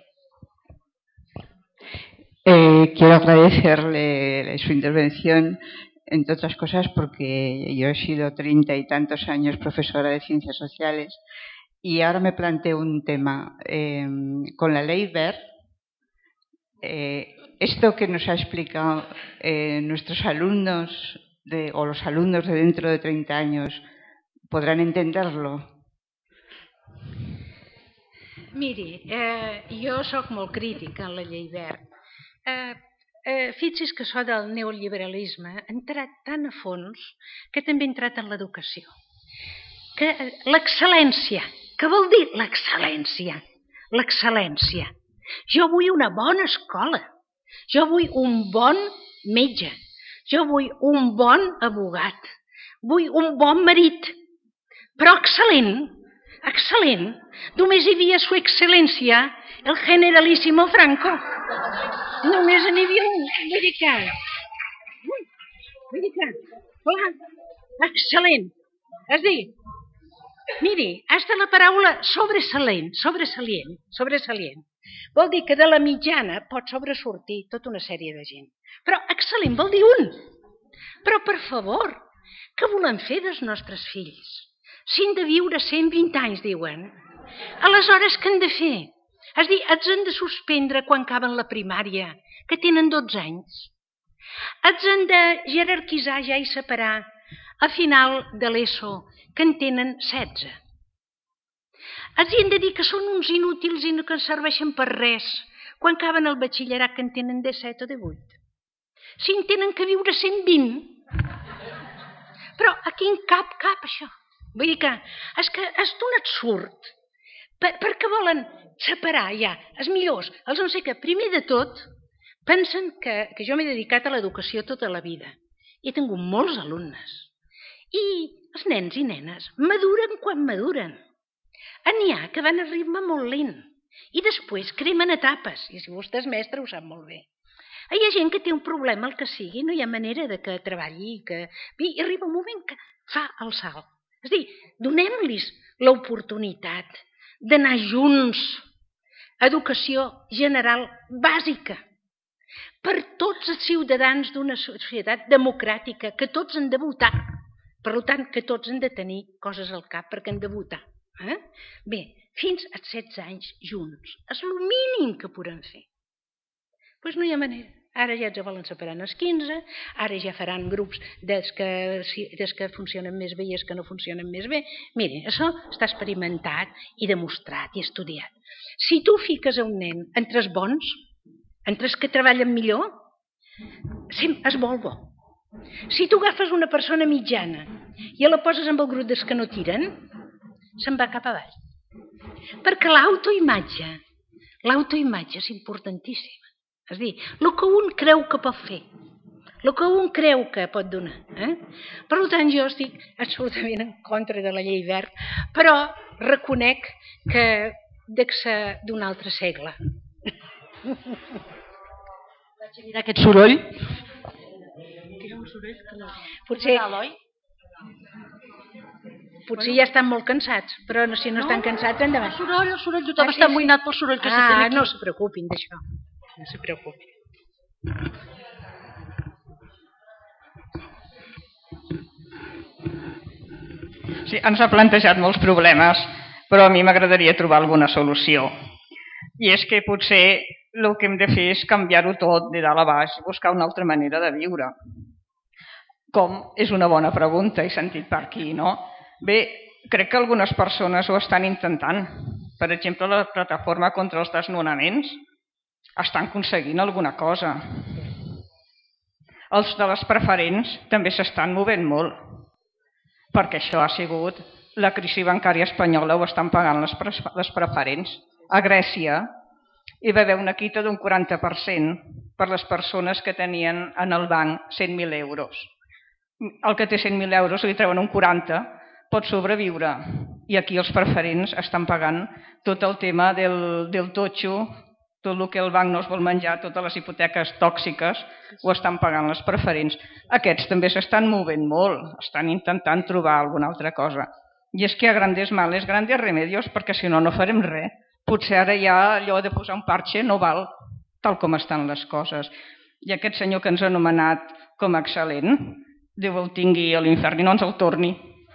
Eh, quiero agradecerle su intervención, entre otras cosas, porque yo he sido treinta y tantos años profesora de Ciencias Sociales y ahora me planteo un tema. Eh, con la ley Wert, eh, esto que nos ha explicado eh, nuestros alumnos de, o los alumnos de dentro de treinta años, ¿podrán entenderlo? Miri, eh, jo sóc molt crítica en la llei Wert. Eh, eh, fixi's que això del neoliberalisme ha entrat tan a fons que també ha entrat en l'educació. Que eh, l'excel·lència, què vol dir l'excel·lència? L'excel·lència. Jo vull una bona escola, jo vull un bon metge, jo vull un bon abogat, vull un bon marit, però excel·lent, excel·lent, només hi havia su excel·lència el generalíssimo Franco. Només n'hi havia un, vull dir que... Vull dir que... Clar, excel·lent. És a dir, miri, hasta la paraula sobresalent, sobresalient, sobresalient. Vol dir que de la mitjana pot sobresortir tota una sèrie de gent. Però excel·lent vol dir un. Però, per favor, què volen fer dels nostres fills? Si han de viure cent vint anys, diuen. Aleshores, què han de fer? És a dir, els han de suspendre quan acaben la primària, que tenen dotze anys. Els han de jerarquitzar ja i separar a final de l'ESO, que en tenen setze. Els han de dir que són uns inútils i no que serveixen per res, quan acaben el batxillerat, que en tenen disset o divuit. Si en tenen que viure cent vint. Però aquí en cap, cap, això. Vull dir que és, que és d'un absurd. Per, per què volen separar ja els millors, els no sé què? Primer de tot, pensen que, que jo m'he dedicat a l'educació tota la vida. He tingut molts alumnes. I els nens i nenes maduren quan maduren. N'hi ha que van a ritme molt lent i després cremen etapes. I si vostè és mestre ho sap molt bé. Hi ha gent que té un problema, el que sigui, no hi ha manera de que treballi, que... I arriba un moment que fa el salt. És a dir, donem-los l'oportunitat d'anar junts. Educació general bàsica per tots els ciutadans d'una societat democràtica, que tots han de votar. Per tant, que tots han de tenir coses al cap perquè han de votar. Eh? Bé, fins als setze anys junts. És el mínim que podem fer. Doncs pues no hi ha manera. Ara ja ens volen separar als quinze, ara ja faran grups dels que, dels que funcionen més bé i els que no funcionen més bé. Mire, això està experimentat i demostrat i estudiat. Si tu fiques a un nen entre els bons, entre els que treballen millor, és molt bo. Si tu agafes una persona mitjana i la poses amb el grup dels que no tiren, se'n va cap avall. Perquè l'autoimatge, l'autoimatge és importantíssima. És a dir, el que un creu que pot fer, el que un creu que pot donar. Eh? Per tant, jo estic absolutament en contra de la llei Wert, però reconec que dec ser d'un altre segle. Vaig a mirar aquest soroll. Que era un soroll que no... Potser... Potser ja estan molt cansats, però si no estan cansats, endavant. El soroll, el soroll, tothom està amoïnat pel soroll que se sent aquí. Ah, no se preocupin d'això. No se preocupin. Sí, ens ha plantejat molts problemes, però a mi m'agradaria trobar alguna solució. I és que potser el que hem de fer és canviar-ho tot de dalt a baix, buscar una altra manera de viure. Com? És una bona pregunta, he sentit per aquí, no? Bé, crec que algunes persones ho estan intentant. Per exemple, la plataforma contra els desnonaments estan aconseguint alguna cosa. Els de les preferents també s'estan movent molt, perquè això ha sigut la crisi bancària espanyola, ho estan pagant les, pre les preferents. A Grècia hi va haver una quita d'un quaranta per cent per les persones que tenien en el banc cent mil euros. El que té cent mil euros li treuen un quaranta, pot sobreviure. I aquí els preferents estan pagant tot el tema del, del totxo Tot el que el banc no es vol menjar, totes les hipoteques tòxiques, ho estan pagant les preferents. Aquests també s'estan movent molt, estan intentant trobar alguna altra cosa. I és que a grandes males, grandes remedios, perquè si no, no farem res. Potser ara ja allò de posar un parxe no val, tal com estan les coses. I aquest senyor que ens ha anomenat com a excel·lent, Déu el tingui a l'infern i no ens el torni.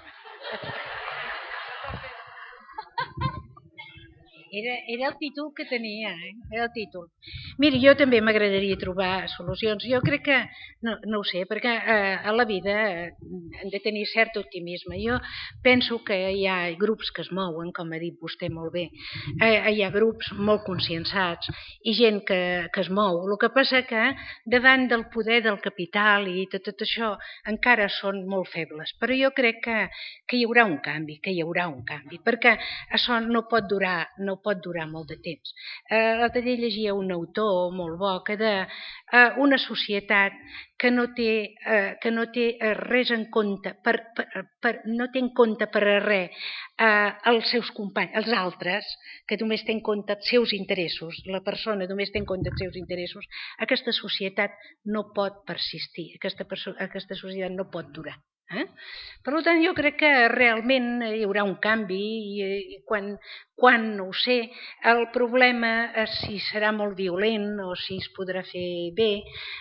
Era, era el títol que tenia, eh? Era el títol. Miri, jo també m'agradaria trobar solucions. Jo crec que, no, no ho sé, perquè eh, a la vida eh, hem de tenir cert optimisme. Jo penso que hi ha grups que es mouen, com ha dit vostè molt bé. Eh, hi ha grups molt conscienciats i gent que, que es mou. El que passa que davant del poder del capital i tot, tot això encara són molt febles. Però jo crec que, que hi haurà un canvi, que hi haurà un canvi, perquè això no pot durar, no pot durar molt de temps. Eh, L'altre dia llegia un autor molt bo que de eh, una societat que no té, eh, que no té res en compte, per, per, per, no té en compte per a res eh, els seus companys, els altres, que només té en compte els seus interessos, la persona només té en compte els seus interessos, aquesta societat no pot persistir, aquesta, aquesta societat no pot durar. Eh? Per tant, jo crec que realment hi haurà un canvi i, i quan, quan no ho sé, el problema és si serà molt violent o si es podrà fer bé,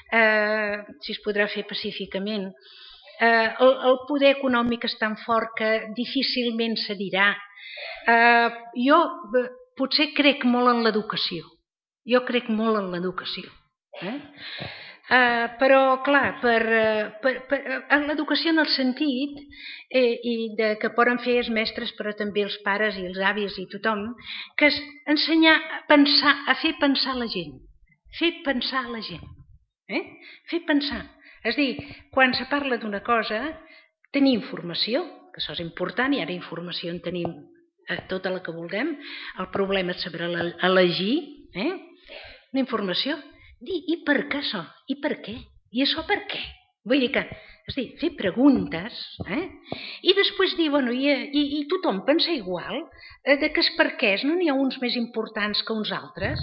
eh, si es podrà fer pacíficament. Eh, el, el poder econòmic és tan fort que difícilment cedirà. Eh, jo eh, potser crec molt en l'educació. Jo crec molt en l'educació. Eh? Uh, però, clar, per, per, per, en l'educació en el sentit eh, i de, que poden fer els mestres, però també els pares i els avis i tothom, que és ensenyar a pensar, a fer pensar la gent. Fer pensar la gent. Eh? Fer pensar. És a dir, quan se parla d'una cosa, tenir informació, que això és important, i ara informació en tenim eh, tota la que vulguem. El problema és saber elegir, eh? Una informació. Dir, i per què això? I per què? I això per què? Vull dir que, és dir, fer preguntes, eh? I després dir, bueno, i, i, i tothom pensa igual, eh, de que els perquès no n'hi ha uns més importants que uns altres,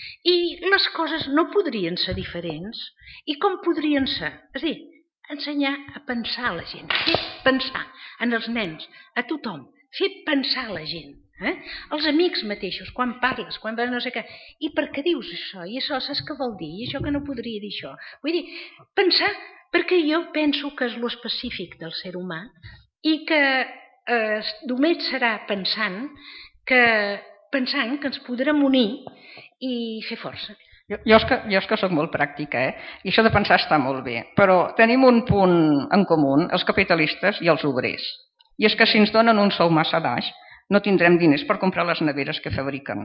i les coses no podrien ser diferents, i com podrien ser? És dir, ensenyar a pensar la gent, fer pensar en els nens, a tothom, fer pensar la gent. Eh? Els amics mateixos, quan parles, quan vas no sé què, i per què dius això? I això saps què vol dir? I això que no podria dir això? Vull dir, pensar, perquè jo penso que és l'específic del ser humà i que eh, només serà pensant que, pensant que ens podrem unir i fer força. Jo, jo, és que, jo és que soc molt pràctica, eh? I això de pensar està molt bé, però tenim un punt en comú, els capitalistes i els obrers. I és que si ens donen un sou massa baix, no tindrem diners per comprar les neveres que fabriquen.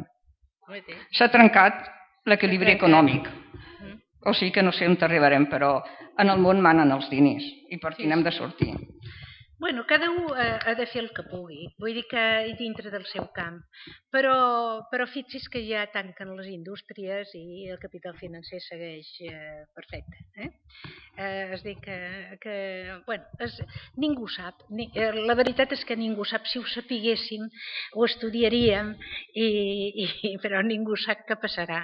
S'ha trencat l'equilibri econòmic. O sigui que no sé on arribarem, però en el món manen els diners i per aquí n'hem de sortir. Bueno, cada un ha de fer el que pugui, vull dir que dintre del seu camp, però, però fixi's que ja tanquen les indústries i el capital financer segueix eh, perfecte. Eh? Eh, és a dir que, que bueno, és, ningú sap, ni, eh, la veritat és que ningú sap, si ho sapiguéssim ho estudiaríem, i, i, però ningú sap què passarà.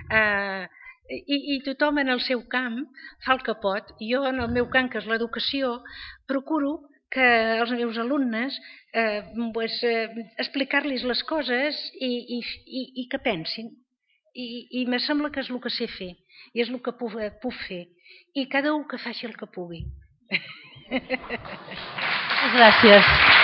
Eh, I, i tothom en el seu camp fa el que pot. Jo en el meu camp, que és l'educació, procuro que els meus alumnes eh, pues, eh, explicar-los les coses i, i, i, i que pensin. I, i me sembla que és el que sé fer i és el que puc, puc fer. I cada un que faci el que pugui. Gràcies.